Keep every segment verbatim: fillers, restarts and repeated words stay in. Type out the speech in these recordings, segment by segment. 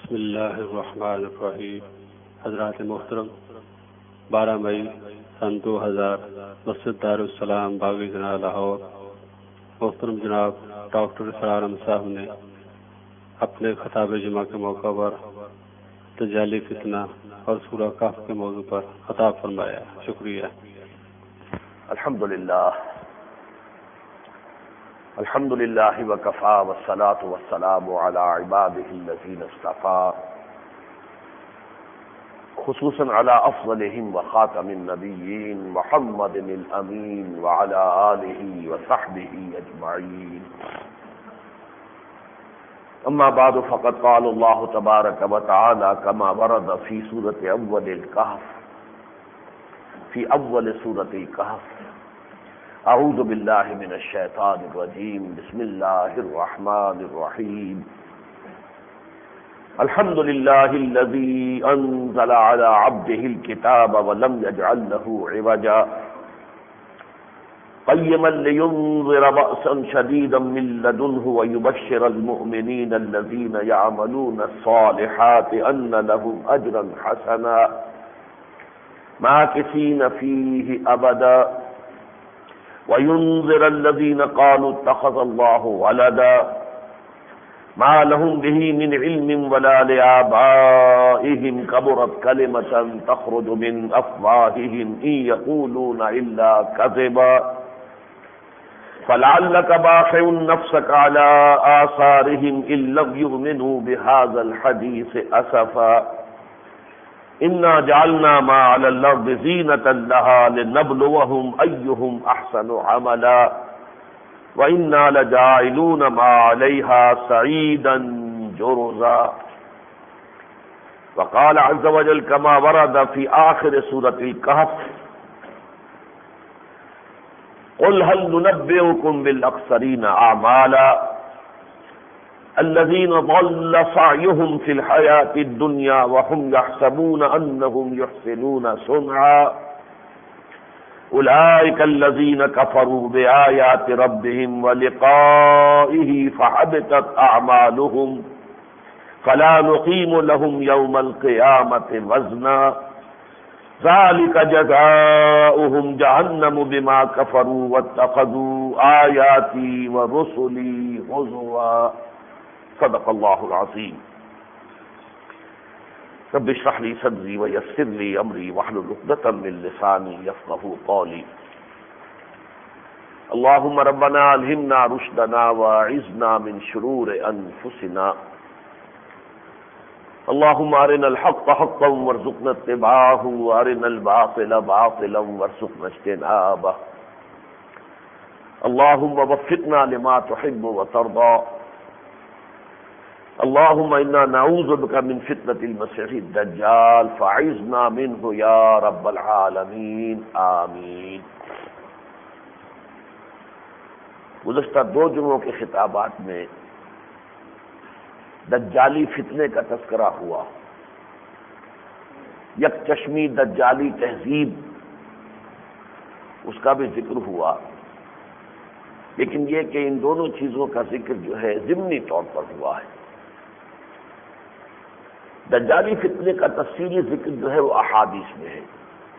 بسم اللہ الرحمن الرحیم۔ حضرات محترم، بارہ مئی سن دو ہزار مسجد دارالسلام باغی جناح لاہور، محترم جناب ڈاکٹر اسرار احمد صاحب نے اپنے خطاب جمعہ کے موقع پر دجالی فتنہ اور سورہ کہف کے موضوع پر خطاب فرمایا۔ شکریہ۔ الحمدللہ الحمدللہ وکفا والصلاة والسلام علی عبادہ الذین اصطفیٰ، خصوصاً علی افضلہم وخاتم النبیین محمد الامین وعلی آلہ وصحبہ اجمعین۔ اما بعد فقد قال اللہ تبارک وتعالی کما ورد فی سورۃ اول الکہف فی اول سورۃ الکہف، اعوذ باللہ من الشیطان الرجیم، بسم اللہ الرحمن الرحیم۔ الحمد للہ الذی انزل علی عبدہ الکتاب ولم یجعل لہ عوجا قیما لینذر بأسا شدیدا من لدنہ ویبشر المؤمنین الذین یعملون الصالحات ان لہم اجرا حسنا ماکثین فیہ ابدا وَيُنذِرَ الَّذِينَ قَالُوا اتَّخَذَ اللَّهُ وَلَدًا مَا لَهُم بِهِ مِنْ عِلْمٍ وَلَا لِآبَائِهِمْ كَبُرَتْ كَلِمَةً تَخْرُجُ مِنْ أَفْوَاهِهِمْ إِنْ يَقُولُونَ إِلَّا كَذِبًا فَلَعَلَّكَ بَاخِعٌ نَفْسَكَ عَلَى آثَارِهِمْ إِن لَّمْ يُؤْمِنُوا بِهَذَا الْحَدِيثِ أَسَفًا انا جعلنا ما على الارض زینۃ لها لنبلوهم ایہم احسن عملا وانا لجاعلون ما عليها صعیدا جرزا۔ وقال عز وجل كما ورد في آخر سورة الكهف قل هل ننبئكم بالاخسرین اعمالا الذين ضل سعيهم في الحياة الدنيا وهم يحسبون أنهم يحسنون صنعا أولئك الذين كفروا بآيات ربهم ولقائه فحبطت أعمالهم فلا نقيم لهم يوم القيامة وزنا ذلك جزاؤهم جهنم بما كفروا واتخذوا آياتي ورسلي هزوا۔ صدق اللہ العظیم۔ رب اشرح لي صدری ویسر لي امری واحلل عقدۃ من لسانی یفقهوا قولی۔ اللهم ربنا الہمنا رشدنا واعذنا من شرور انفسنا، اللهم ارنا الحق حقا وارزقنا اتباعه وارنا الباطل باطلا وارزقنا اجتنابه، اللهم وفقنا لما تحب وترضى، اللهم انا نعوذ بك من فتنة المسیح الدجال فاعذنا منه یا رب العالمین، آمین۔ گزشتہ دو جمعوں کے خطابات میں دجالی فتنے کا تذکرہ ہوا، یک چشمی دجالی تہذیب اس کا بھی ذکر ہوا، لیکن یہ کہ ان دونوں چیزوں کا ذکر جو ہے ضمنی طور پر ہوا ہے۔ دجالی فتنے کا تفصیلی ذکر جو ہے وہ احادیث میں ہے،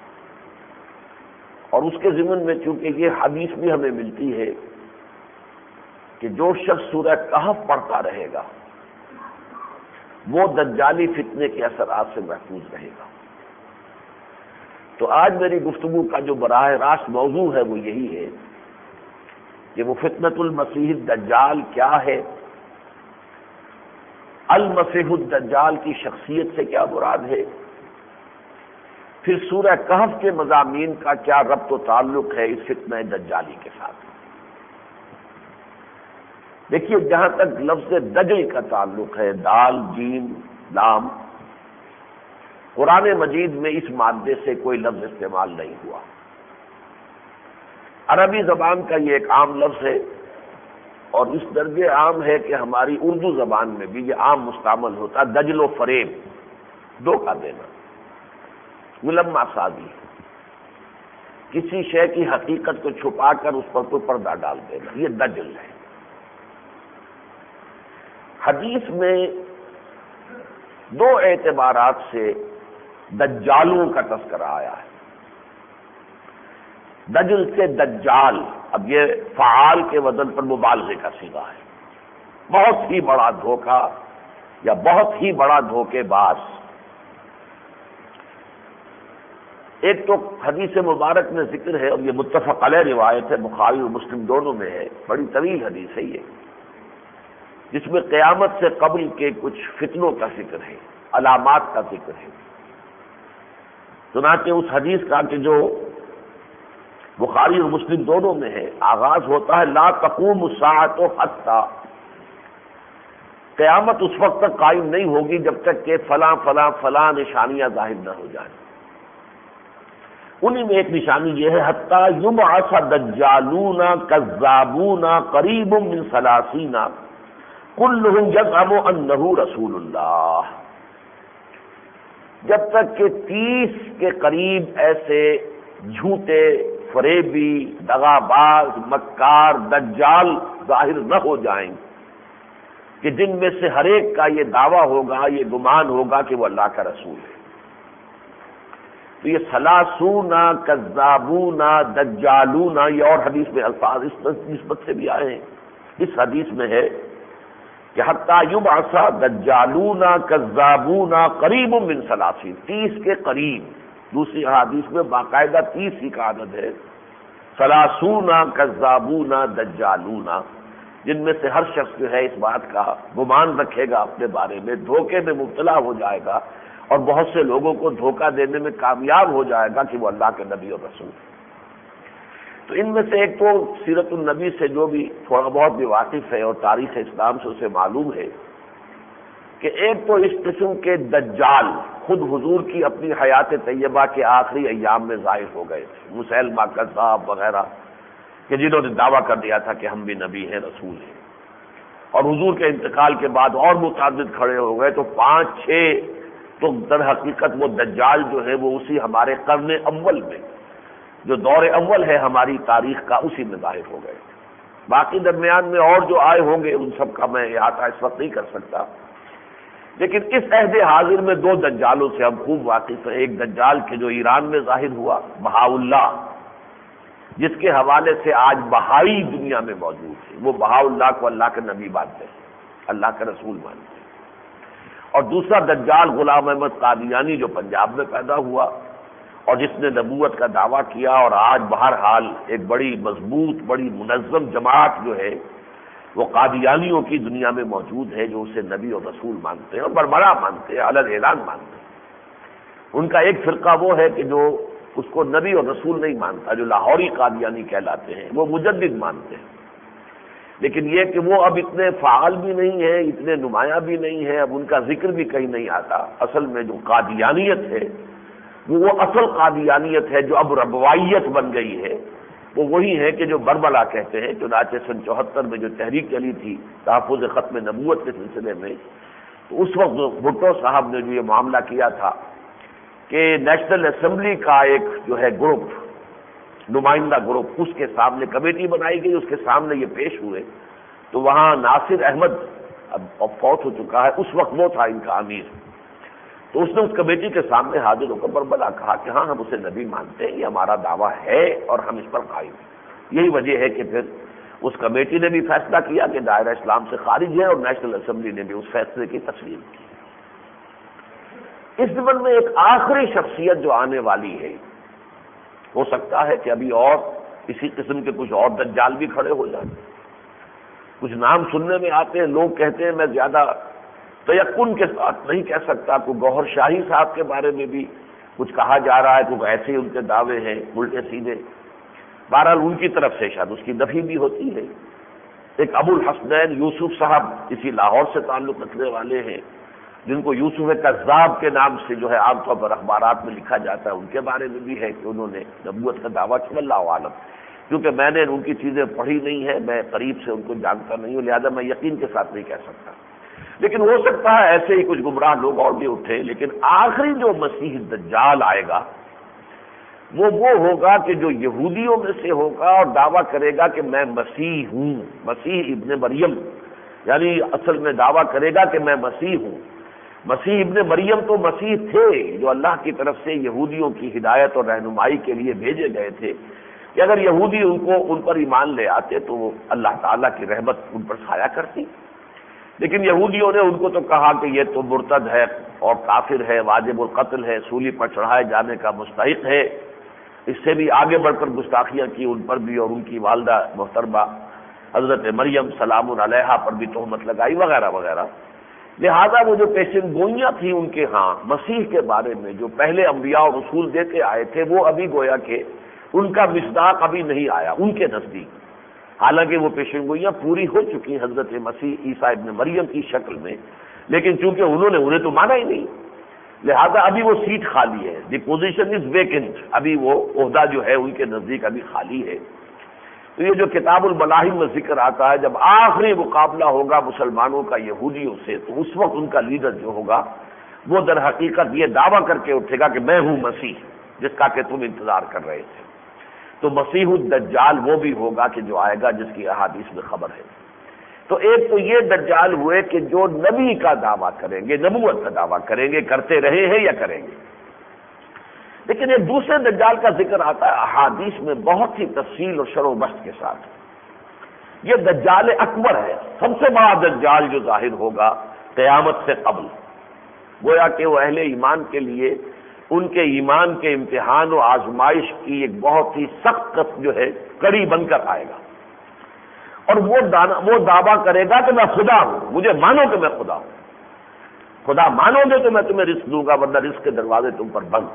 اور اس کے ضمن میں چونکہ یہ حدیث بھی ہمیں ملتی ہے کہ جو شخص سورہ کہف پڑھتا رہے گا وہ دجالی فتنے کے اثرات سے محفوظ رہے گا۔ تو آج میری گفتگو کا جو براہ راست موضوع ہے وہ یہی ہے کہ وہ فتنۃ المسیح الدجال کیا ہے، المسیح الدجال کی شخصیت سے کیا مراد ہے، پھر سورہ کہف کے مضامین کا کیا ربط و تعلق ہے اس فتنہ دجالی کے ساتھ۔ دیکھیے، جہاں تک لفظ دجل کا تعلق ہے، دال جیم لام، قرآن مجید میں اس مادے سے کوئی لفظ استعمال نہیں ہوا۔ عربی زبان کا یہ ایک عام لفظ ہے، اور اس درجے عام ہے کہ ہماری اردو زبان میں بھی یہ عام مستعمل ہوتا ہے، دجل و فریب، دھوکہ دینا، ملمہ سازی، کسی شے کی حقیقت کو چھپا کر اس پر کوئی پردہ ڈال دینا، یہ دجل ہے۔ حدیث میں دو اعتبارات سے دجالوں کا تذکرہ آیا ہے۔ دجل سے دجال، اب یہ فعال کے وزن پر مبالغے کا صیغہ ہے، بہت ہی بڑا دھوکہ یا بہت ہی بڑا دھوکے باز۔ ایک تو حدیث مبارک میں ذکر ہے، اور یہ متفق علیہ روایت ہے، بخاری اور مسلم دونوں میں ہے، بڑی طویل حدیث ہے یہ، جس میں قیامت سے قبل کے کچھ فتنوں کا ذکر ہے، علامات کا ذکر ہے۔ چنانچہ اس حدیث کا کہ جو بخاری اور مسلم دونوں میں ہے، آغاز ہوتا ہے لا تقوم الساعۃ حتی، قیامت اس وقت تک قائم نہیں ہوگی جب تک کہ فلاں فلاں فلاں نشانیاں ظاہر نہ ہو جائیں۔ انہی میں ایک نشانی یہ ہے حتی یبعث دجالون کذابون قریب من ثلاثین کلہم یزعم انہ رسول اللہ، جب تک کہ تیس کے قریب ایسے جھوٹے، فریبی، دغاباز، مکار، دجال ظاہر نہ ہو جائیں کہ جن میں سے ہر ایک کا یہ دعویٰ ہوگا، یہ گمان ہوگا کہ وہ اللہ کا رسول ہے۔ تو یہ ثلاثون کذابون دجالون، یہ اور حدیث میں الفاظ اس نسبت سے بھی آئے ہیں۔ اس حدیث میں ہے کہ حتی یبعث دجالون کذابون قریب من ثلاثین، تیس کے قریب، دوسری حدیث میں باقاعدہ تیس ہی کا عدد ہے، ثلاثون کذابون دجالون، جن میں سے ہر شخص جو ہے اس بات کا گمان رکھے گا اپنے بارے میں، دھوکے میں مبتلا ہو جائے گا اور بہت سے لوگوں کو دھوکہ دینے میں کامیاب ہو جائے گا کہ وہ اللہ کے نبی اور رسول ہے۔ تو ان میں سے ایک تو سیرت النبی سے جو بھی تھوڑا بہت بھی واقف ہے اور تاریخ اسلام سے اسے معلوم ہے کہ ایک تو اس قسم کے دجال خود حضور کی اپنی حیات طیبہ کے آخری ایام میں ظاہر ہو گئے تھے، مسیلمہ کذاب وغیرہ، کہ جنہوں نے دعویٰ کر دیا تھا کہ ہم بھی نبی ہیں، رسول ہیں، اور حضور کے انتقال کے بعد اور متعدد کھڑے ہو گئے۔ تو پانچ چھ تو در حقیقت وہ دجال جو ہے وہ اسی ہمارے قرن اول میں، جو دور اول ہے ہماری تاریخ کا، اسی میں ظاہر ہو گئے۔ باقی درمیان میں اور جو آئے ہوں گے ان سب کا میں احاطہ اس وقت نہیں کر سکتا، لیکن اس عہد حاضر میں دو دجالوں سے ہم خوب واقف ہیں۔ ایک دجال کے جو ایران میں ظاہر ہوا، بہاءاللہ، جس کے حوالے سے آج بہائی دنیا میں موجود ہے، وہ بہاءاللہ کو اللہ کے نبی مانتے ہیں، اللہ کے رسول مانتے ہیں۔ اور دوسرا دجال غلام احمد قادیانی جو پنجاب میں پیدا ہوا اور جس نے نبوت کا دعویٰ کیا، اور آج بہرحال ایک بڑی مضبوط، بڑی منظم جماعت جو ہے وہ قادیانیوں کی دنیا میں موجود ہے، جو اسے نبی اور رسول مانتے ہیں اور بربرا مانتے ہیں، علن اعلان مانتے ہیں۔ ان کا ایک فرقہ وہ ہے کہ جو اس کو نبی اور رسول نہیں مانتا، جو لاہوری قادیانی کہلاتے ہیں، وہ مجدد مانتے ہیں، لیکن یہ کہ وہ اب اتنے فعال بھی نہیں ہیں، اتنے نمایاں بھی نہیں ہیں، اب ان کا ذکر بھی کہیں نہیں آتا۔ اصل میں جو قادیانیت ہے وہ وہ اصل قادیانیت ہے جو اب ربوائیت بن گئی ہے، وہ وہی ہے کہ جو بربلا کہتے ہیں۔ چنانچہ سن چوہتر میں جو تحریک چلی تھی تحفظ ختم نبوت کے سلسلے میں، تو اس وقت بھٹو صاحب نے جو یہ معاملہ کیا تھا کہ نیشنل اسمبلی کا ایک جو ہے گروپ، نمائندہ گروپ، اس کے سامنے کمیٹی بنائی گئی، اس کے سامنے یہ پیش ہوئے، تو وہاں ناصر احمد اب فوت ہو چکا ہے، اس وقت وہ تھا ان کا امیر، تو اس نے اس کمیٹی کے سامنے حاضر ہو کر بربلا کہا کہ ہاں ہم اسے نبی مانتے ہیں، یہ ہمارا دعویٰ ہے اور ہم اس پر قائم ہیں۔ یہی وجہ ہے کہ پھر اس کمیٹی نے بھی فیصلہ کیا کہ دائرہ اسلام سے خارج ہے، اور نیشنل اسمبلی نے بھی اس فیصلے کی تسلیم کی۔ اس زمن میں ایک آخری شخصیت جو آنے والی ہے، ہو سکتا ہے کہ ابھی اور اسی قسم کے کچھ اور دجال بھی کھڑے ہو جائیں۔ کچھ نام سننے میں آتے ہیں، لوگ کہتے ہیں، میں زیادہ تیقن کے ساتھ نہیں کہہ سکتا، کوئی گوہر شاہی صاحب کے بارے میں بھی کچھ کہا جا رہا ہے، کچھ ایسے ہی ان کے دعوے ہیں الٹے سیدھے، بہرحال ان کی طرف سے شاید اس کی نفی بھی ہوتی ہے۔ ایک ابو الحسنین یوسف صاحب کسی لاہور سے تعلق رکھنے والے ہیں، جن کو یوسف کذاب کے نام سے جو ہے عام طور پر اخبارات میں لکھا جاتا ہے، ان کے بارے میں بھی ہے کہ انہوں نے نبوت کا دعویٰ کیا، اللہ عالم۔ کیونکہ میں نے ان کی چیزیں پڑھی نہیں ہیں، میں قریب سے ان کو جانتا نہیں ہوں، لہذا میں یقین کے ساتھ نہیں کہہ سکتا، لیکن ہو سکتا ہے ایسے ہی کچھ گمراہ لوگ اور بھی اٹھے۔ لیکن آخری جو مسیح دجال آئے گا وہ وہ ہوگا کہ جو یہودیوں میں سے ہوگا اور دعویٰ کرے گا کہ میں مسیح ہوں، مسیح ابن مریم، یعنی اصل میں دعویٰ کرے گا کہ میں مسیح ہوں، مسیح ابن مریم تو مسیح تھے جو اللہ کی طرف سے یہودیوں کی ہدایت اور رہنمائی کے لیے بھیجے گئے تھے کہ اگر یہودی ان کو ان پر ایمان لے آتے تو وہ اللہ تعالیٰ کی رحمت ان پر سایہ کرتی. لیکن یہودیوں نے ان کو تو کہا کہ یہ تو مرتد ہے اور کافر ہے، واجب القتل ہے، سولی پر چڑھائے جانے کا مستحق ہے. اس سے بھی آگے بڑھ کر گستاخیاں کی ان پر بھی، اور ان کی والدہ محترمہ حضرت مریم سلام علیہا پر بھی تہمت لگائی وغیرہ وغیرہ. لہذا وہ جو پیشن گوئیاں تھیں ان کے ہاں مسیح کے بارے میں جو پہلے انبیاء اور رسول دیتے آئے تھے، وہ ابھی گویا کہ ان کا مصداق ابھی نہیں آیا ان کے نزدیک. حالانکہ وہ پیشن گوئیاں پوری ہو چکی حضرت مسیح عیسیٰ ابن مریم کی شکل میں، لیکن چونکہ انہوں نے انہیں تو مانا ہی نہیں، لہذا ابھی وہ سیٹ خالی ہے. دی پوزیشن از ویکنٹ، ابھی وہ عہدہ جو ہے ان کے نزدیک ابھی خالی ہے. تو یہ جو کتاب الملاحم میں ذکر آتا ہے جب آخری مقابلہ ہوگا مسلمانوں کا یہودیوں سے، تو اس وقت ان کا لیڈر جو ہوگا وہ در حقیقت یہ دعویٰ کر کے اٹھے گا کہ میں ہوں مسیح جس کا کہ تم انتظار کر رہے تھے. تو مسیح الدجال وہ بھی ہوگا کہ جو آئے گا جس کی احادیث میں خبر ہے. تو ایک تو یہ دجال ہوئے کہ جو نبی کا دعویٰ کریں گے، نبوت کا دعویٰ کریں گے، کرتے رہے ہیں یا کریں گے. لیکن ایک دوسرے دجال کا ذکر آتا ہے احادیث میں بہت ہی تفصیل اور شرح و بسط کے ساتھ. یہ دجال اکبر ہے، سب سے بڑا دجال جو ظاہر ہوگا قیامت سے قبل. گویا کہ وہ اہل ایمان کے لیے ان کے ایمان کے امتحان و آزمائش کی ایک بہت ہی سخت جو ہے کڑی بن کر آئے گا. اور وہ وہ دعویٰ کرے گا کہ میں خدا ہوں، مجھے مانو کہ میں خدا ہوں. خدا مانو گے تو میں تمہیں رزق دوں گا، ورنہ رزق کے دروازے تم پر بند.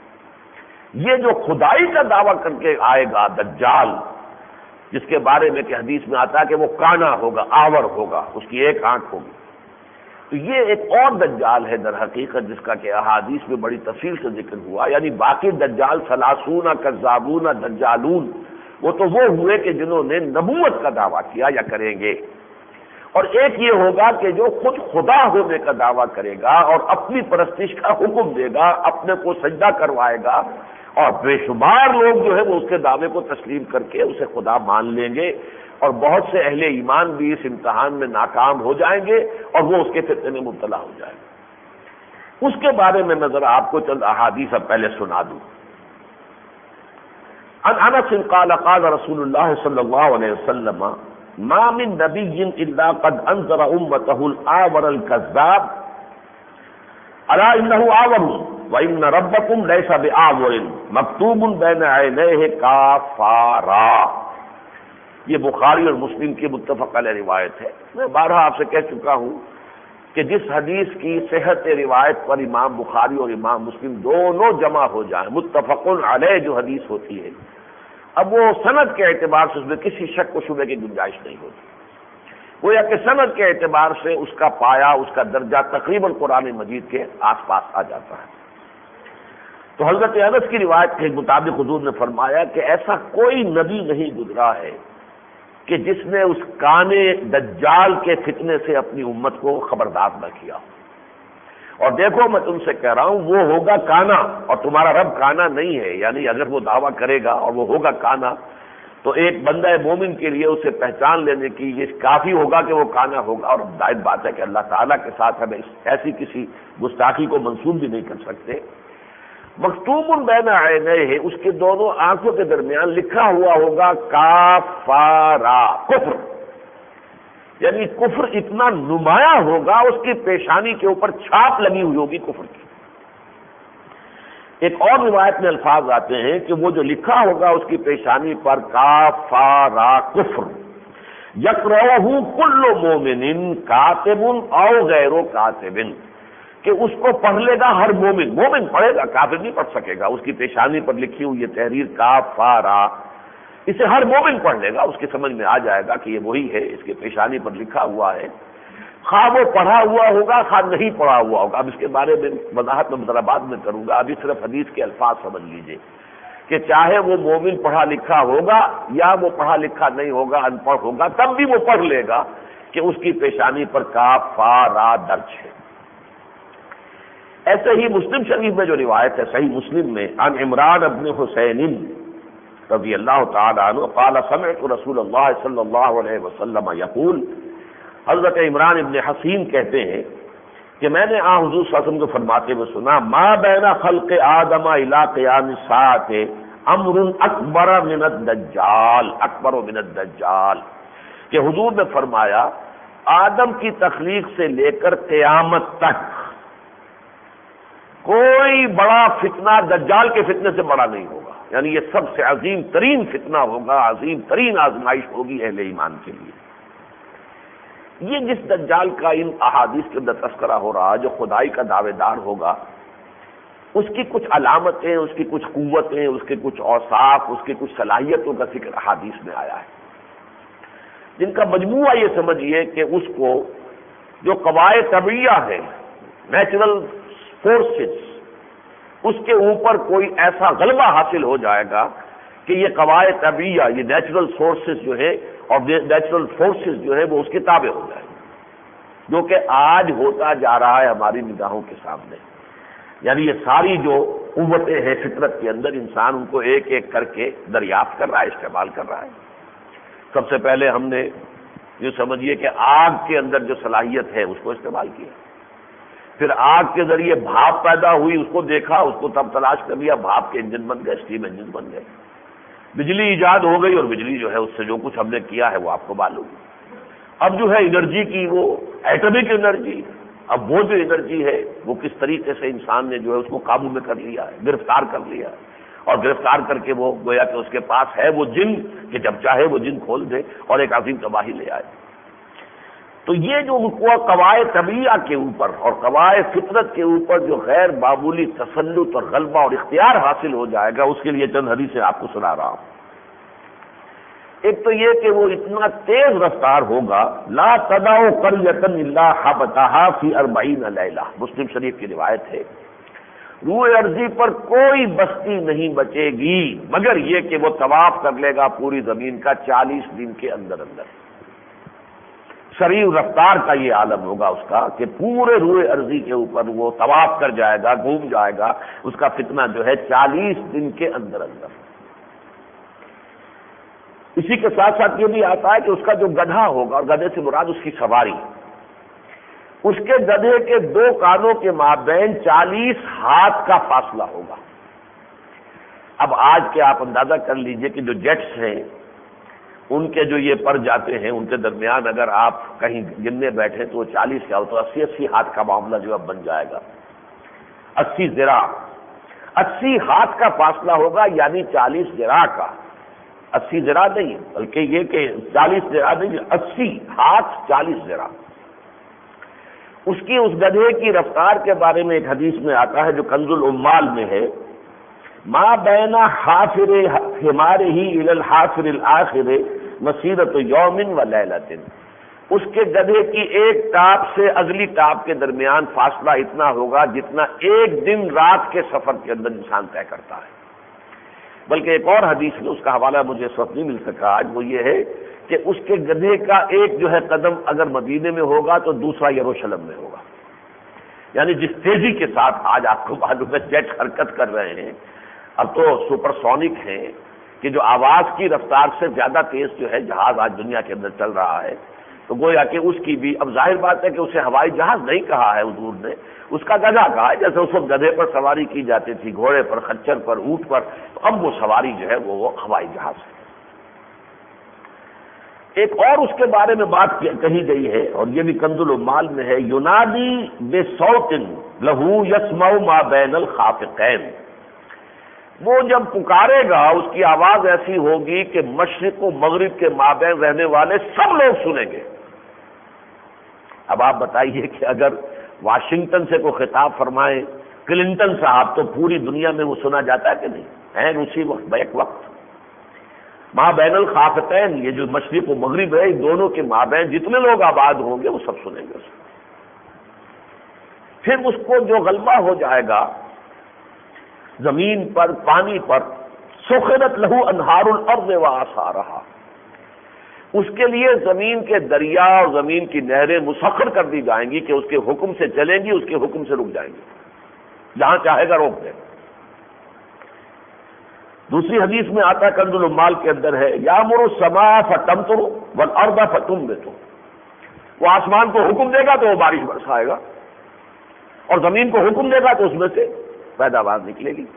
یہ جو خدائی کا دعویٰ کر کے آئے گا دجال، جس کے بارے میں کہ حدیث میں آتا ہے کہ وہ کانا ہوگا، آور ہوگا، اس کی ایک آنکھ ہوگی. تو یہ ایک اور دجال ہے در حقیقت جس کا کہ احادیث میں بڑی تفصیل سے ذکر ہوا. یعنی باقی دجال ثلاثون کذابون دجالون وہ تو وہ ہوئے کہ جنہوں نے نبوت کا دعویٰ کیا یا کریں گے. اور ایک یہ ہوگا کہ جو خود خدا ہونے کا دعویٰ کرے گا اور اپنی پرستش کا حکم دے گا، اپنے کو سجدہ کروائے گا، اور بے شمار لوگ جو ہے وہ اس کے دعوے کو تسلیم کر کے اسے خدا مان لیں گے. اور بہت سے اہل ایمان بھی اس امتحان میں ناکام ہو جائیں گے اور وہ اس کے فتنے میں مبتلا ہو جائیں گے. اس کے بارے میں میں ذرا آپ کو چند احادیث اب پہلے سنا دوں. عن انس قال قال رسول اللہ صلی اللہ علیہ وسلم ما من نبی الا قد انذر امته الاعور الكذاب الا انه اعور وان ربكم ليس باعور مكتوب بين عينيه کافارا. یہ بخاری اور مسلم کی متفق علیہ روایت ہے. میں بارہا آپ سے کہہ چکا ہوں کہ جس حدیث کی صحت روایت پر امام بخاری اور امام مسلم دونوں جمع ہو جائیں، متفق علیہ جو حدیث ہوتی ہے، اب وہ سند کے اعتبار سے اس میں کسی شک و شبہ کی گنجائش نہیں ہوتی. وہ یا کہ سند کے اعتبار سے اس کا پایا، اس کا درجہ تقریباً قرآن مجید کے آس پاس آ جاتا ہے. تو حضرت انس کی روایت کے مطابق حضور نے فرمایا کہ ایسا کوئی نبی نہیں گزرا ہے کہ جس نے اس کانے دجال کے فتنے سے اپنی امت کو خبردار نہ کیا. اور دیکھو میں تم سے کہہ رہا ہوں وہ ہوگا کانا، اور تمہارا رب کانا نہیں ہے. یعنی اگر وہ دعویٰ کرے گا اور وہ ہوگا کانا تو ایک بندہ مومن کے لیے اسے پہچان لینے کی یہ کافی ہوگا کہ وہ کانا ہوگا. اور ظاہر بات ہے کہ اللہ تعالیٰ کے ساتھ ہمیں ایسی کسی گستاخی کو منسوب بھی نہیں کر سکتے. مکتوب بین عینیہ، اس کے دونوں آنکھوں کے درمیان لکھا ہوا ہوگا کافارا، کفر. یعنی کفر اتنا نمایاں ہوگا، اس کی پیشانی کے اوپر چھاپ لگی ہوئی ہوگی کفر کی. ایک اور روایت میں الفاظ آتے ہیں کہ وہ جو لکھا ہوگا اس کی پیشانی پر کافارا کفر یقرأہ کل مومن کاتب او غیر کاتب، کہ اس کو پڑھ لے گا ہر مومن. مومن پڑھے گا، کافر نہیں پڑھ سکے گا. اس کی پیشانی پر لکھی ہوئی یہ تحریر کافارا، اسے ہر مومن پڑھ لے گا، اس کی سمجھ میں آ جائے گا کہ یہ وہی ہے، اس کے پیشانی پر لکھا ہوا ہے. خواہ وہ پڑھا ہوا ہوگا خواہ نہیں پڑھا ہوا ہوگا. اب اس کے بارے میں وضاحت میں ذرا بعد میں کروں گا، ابھی صرف حدیث کے الفاظ سمجھ لیجئے کہ چاہے وہ مومن پڑھا لکھا ہوگا یا وہ پڑھا لکھا نہیں ہوگا، ان پڑھ ہوگا، تب بھی وہ پڑھ لے گا کہ اس کی پیشانی پر کافارا درج ہے. ایسے ہی مسلم شریف میں جو روایت ہے صحیح مسلم میں عن عمران ابن حسین رضی اللہ تعالی عنہ قال سمعت رسول اللہ صلی اللہ علیہ وسلم یقول، حضرت عمران ابن حسین کہتے ہیں کہ میں نے آ حضور صلی اللہ علیہ وسلم کو فرماتے ہوئے سنا ما بین خلق آدم الی قیام الساعۃ امر اکبر من الدجال، اکبر من الدجال، کہ حضور نے فرمایا آدم کی تخلیق سے لے کر قیامت تک کوئی بڑا فتنہ دجال کے فتنے سے بڑا نہیں ہوگا، یعنی یہ سب سے عظیم ترین فتنہ ہوگا، عظیم ترین آزمائش ہوگی اہل ایمان کے لیے۔ یہ جس دجال کا ان احادیث کے اندر تذکرہ ہو رہا ہے، جو خدائی کا دعوے دار ہوگا، اس کی کچھ علامتیں، اس کی کچھ قوتیں، اس کے کچھ اوصاف، اس کی کچھ صلاحیتوں کا ذکر احادیث میں آیا ہے، جن کا مجموعہ یہ سمجھیے کہ اس کو جو قواعد طبیعیہ ہیں، نیچرل فورسز، اس کے اوپر کوئی ایسا غلبہ حاصل ہو جائے گا کہ یہ قواعد طبیعیہ، یہ نیچرل سورسز جو ہے اور نیچرل فورسز جو ہے وہ اس کے تابع ہو جائے گا، جو کہ آج ہوتا جا رہا ہے ہماری نگاہوں کے سامنے۔ یعنی یہ ساری جو قوتیں ہیں فطرت کے اندر، انسان ان کو ایک ایک کر کے دریافت کر رہا ہے، استعمال کر رہا ہے۔ سب سے پہلے ہم نے یہ سمجھیے کہ آگ کے اندر جو صلاحیت ہے اس کو استعمال کیا، پھر آگ کے ذریعے بھاپ پیدا ہوئی، اس کو دیکھا، اس کو تب تلاش کر لیا، بھاپ کے انجن بن گئے، اسٹیم انجن بن گئے، بجلی ایجاد ہو گئی، اور بجلی جو ہے اس سے جو کچھ ہم نے کیا ہے وہ آپ کو معلوم ہے۔ اب جو ہے انرجی کی وہ ایٹمک انرجی، اب وہ جو انرجی ہے وہ کس طریقے سے انسان نے جو ہے اس کو قابو میں کر لیا ہے، گرفتار کر لیا ہے، اور گرفتار کر کے وہ گویا کہ اس کے پاس ہے وہ جن کہ جب چاہے وہ جن کھول دے اور ایک عظیم تباہی لے آئے۔ تو یہ جو قواعد طبیعہ کے اوپر اور قواعد فطرت کے اوپر جو غیر معمولی تسلط اور غلبہ اور اختیار حاصل ہو جائے گا، اس کے لیے چند حدیثیں آپ کو سنا رہا ہوں۔ ایک تو یہ کہ وہ اتنا تیز رفتار ہوگا، لا تدع قریۃ الا حبطھا فی اربعین لیلہ، مسلم شریف کی روایت ہے، روئے ارضی پر کوئی بستی نہیں بچے گی مگر یہ کہ وہ طواف کر لے گا پوری زمین کا چالیس دن کے اندر اندر۔ سریع رفتار کا یہ عالم ہوگا اس کا کہ پورے روئے ارضی کے اوپر وہ طواف کر جائے گا، گھوم جائے گا، اس کا فتنہ جو ہے چالیس دن کے اندر اندر۔ اسی کے ساتھ ساتھ یہ بھی آتا ہے کہ اس کا جو گدھا ہوگا، اور گدھے سے مراد اس کی سواری، اس کے گدھے کے دو کانوں کے مابین چالیس ہاتھ کا فاصلہ ہوگا۔ اب آج کے آپ اندازہ کر لیجئے کہ جو جیٹس ہیں ان کے جو یہ پر جاتے ہیں، ان کے درمیان اگر آپ کہیں گننے بیٹھے تو وہ چالیس کیا ہو تو اسی اسی ہاتھ کا معاملہ جو اب بن جائے گا، اسی ذراع، اسی ہاتھ کا فاصلہ ہوگا، یعنی چالیس ذراع کا، اسی ذراع نہیں بلکہ یہ کہ چالیس ذراع نہیں، اسی ہاتھ چالیس ذراع۔ اس کی اس گدھے کی رفتار کے بارے میں ایک حدیث میں آتا ہے جو کنز العمال میں ہے، ما بین حافر حمارہ الی الحافر الآخر مسیرۃ یوم و لیلۃ، اس کے گدھے کی ایک ٹاپ سے اگلی ٹاپ کے درمیان فاصلہ اتنا ہوگا جتنا ایک دن رات کے سفر کے اندر انسان طے کرتا ہے۔ بلکہ ایک اور حدیث میں، اس کا حوالہ مجھے اس وقت نہیں مل سکا آج، وہ یہ ہے کہ اس کے گدھے کا ایک جو ہے قدم اگر مدینے میں ہوگا تو دوسرا یروشلم میں ہوگا۔ یعنی جس تیزی کے ساتھ آج آپ کو معلوم ہے جیٹ حرکت کر رہے ہیں، اب تو سپر سونک ہیں کہ جو آواز کی رفتار سے زیادہ تیز جو ہے جہاز آج دنیا کے اندر چل رہا ہے، تو گویا کہ اس کی بھی اب ظاہر بات ہے کہ اسے ہوائی جہاز نہیں کہا ہے حضور نے، اس کا گدھا کہا ہے، جیسے اس وقت گدھے پر سواری کی جاتی تھی، گھوڑے پر، خچر پر، اونٹ پر، تو اب وہ سواری جو ہے وہ, وہ ہوائی جہاز ہے۔ ایک اور اس کے بارے میں بات کہی گئی ہے اور یہ بھی کنز العمال میں ہے، ینادی بصوت لہو یسمع ما بین الخافقین، وہ جب پکارے گا اس کی آواز ایسی ہوگی کہ مشرق و مغرب کے مابین رہنے والے سب لوگ سنیں گے۔ اب آپ بتائیے کہ اگر واشنگٹن سے کوئی خطاب فرمائے کلنٹن صاحب تو پوری دنیا میں وہ سنا جاتا ہے کہ نہیں ہے؟ اسی وقت بیک وقت ماں بین الخافتین، یہ جو مشرق و مغرب ہے دونوں کے مابین جتنے لوگ آباد ہوں گے وہ سب سنیں گے اس کو۔ پھر اس کو جو غلبہ ہو جائے گا زمین پر، پانی پر، سخرت لہو انہار الارض وآثارہا، اس کے لیے زمین کے دریا اور زمین کی نہریں مسخر کر دی جائیں گی کہ اس کے حکم سے چلیں گی، اس کے حکم سے رک جائیں گی، جہاں چاہے گا روک دیں۔ دوسری حدیث میں آتا ہے کنز العمال کے اندر ہے، یامر السماء فتمطر والارض فتنبت، وہ آسمان کو حکم دے گا تو وہ بارش برسائے گا، اور زمین کو حکم دے گا تو اس میں سے پیداوار نکلے گی۔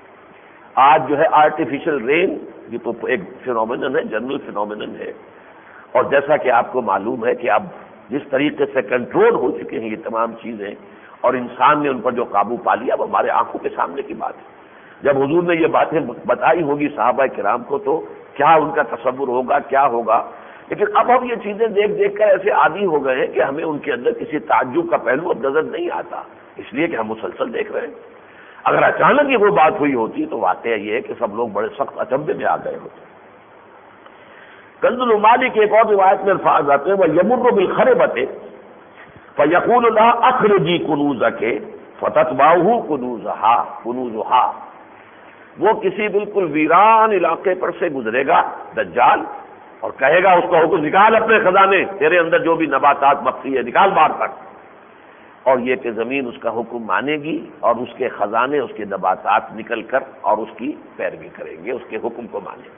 آج جو ہے آرٹیفیشل رین یہ تو ایک فینومینن ہے، جنرل فینومینن ہے، اور جیسا کہ آپ کو معلوم ہے کہ اب جس طریقے سے کنٹرول ہو چکے ہیں یہ تمام چیزیں اور انسان نے ان پر جو قابو پا لیا وہ ہمارے آنکھوں کے سامنے کی بات ہے۔ جب حضور نے یہ باتیں بتائی ہوگی صحابہ کرام کو تو کیا ان کا تصور ہوگا، کیا ہوگا، لیکن اب ہم یہ چیزیں دیکھ دیکھ کر ایسے عادی ہو گئے ہیں کہ ہمیں ان کے اندر کسی تعجب کا پہلو اب نظر نہیں آتا، اس لیے کہ ہم مسلسل دیکھ رہے ہیں۔ اگر اچانک یہ وہ بات ہوئی ہوتی تو واقعہ یہ ہے کہ سب لوگ بڑے سخت اچنبھے میں آ گئے ہوتے۔ کنز المعانی کی ایک اور روایت میں الفاظ آتے ہیں وَيَمُرُّ بِالْخَرِبَةِ فَيَقُولُ لَهَا أَخْرِجِي كُنُوزَكِ فَتَتْبَعُهُ كُنُوزُهَا كُنُوزُهَا، وہ کسی بالکل ویران علاقے پر سے گزرے گا دجال اور کہے گا اس کا حکم نکال اپنے خزانے، تیرے اندر جو بھی نباتات مخفی ہے نکال باہر تک، اور یہ کہ زمین اس کا حکم مانے گی اور اس کے خزانے اس کے نباتات نکل کر اور اس کی پیروی کریں گے، اس کے حکم کو مانیں گے۔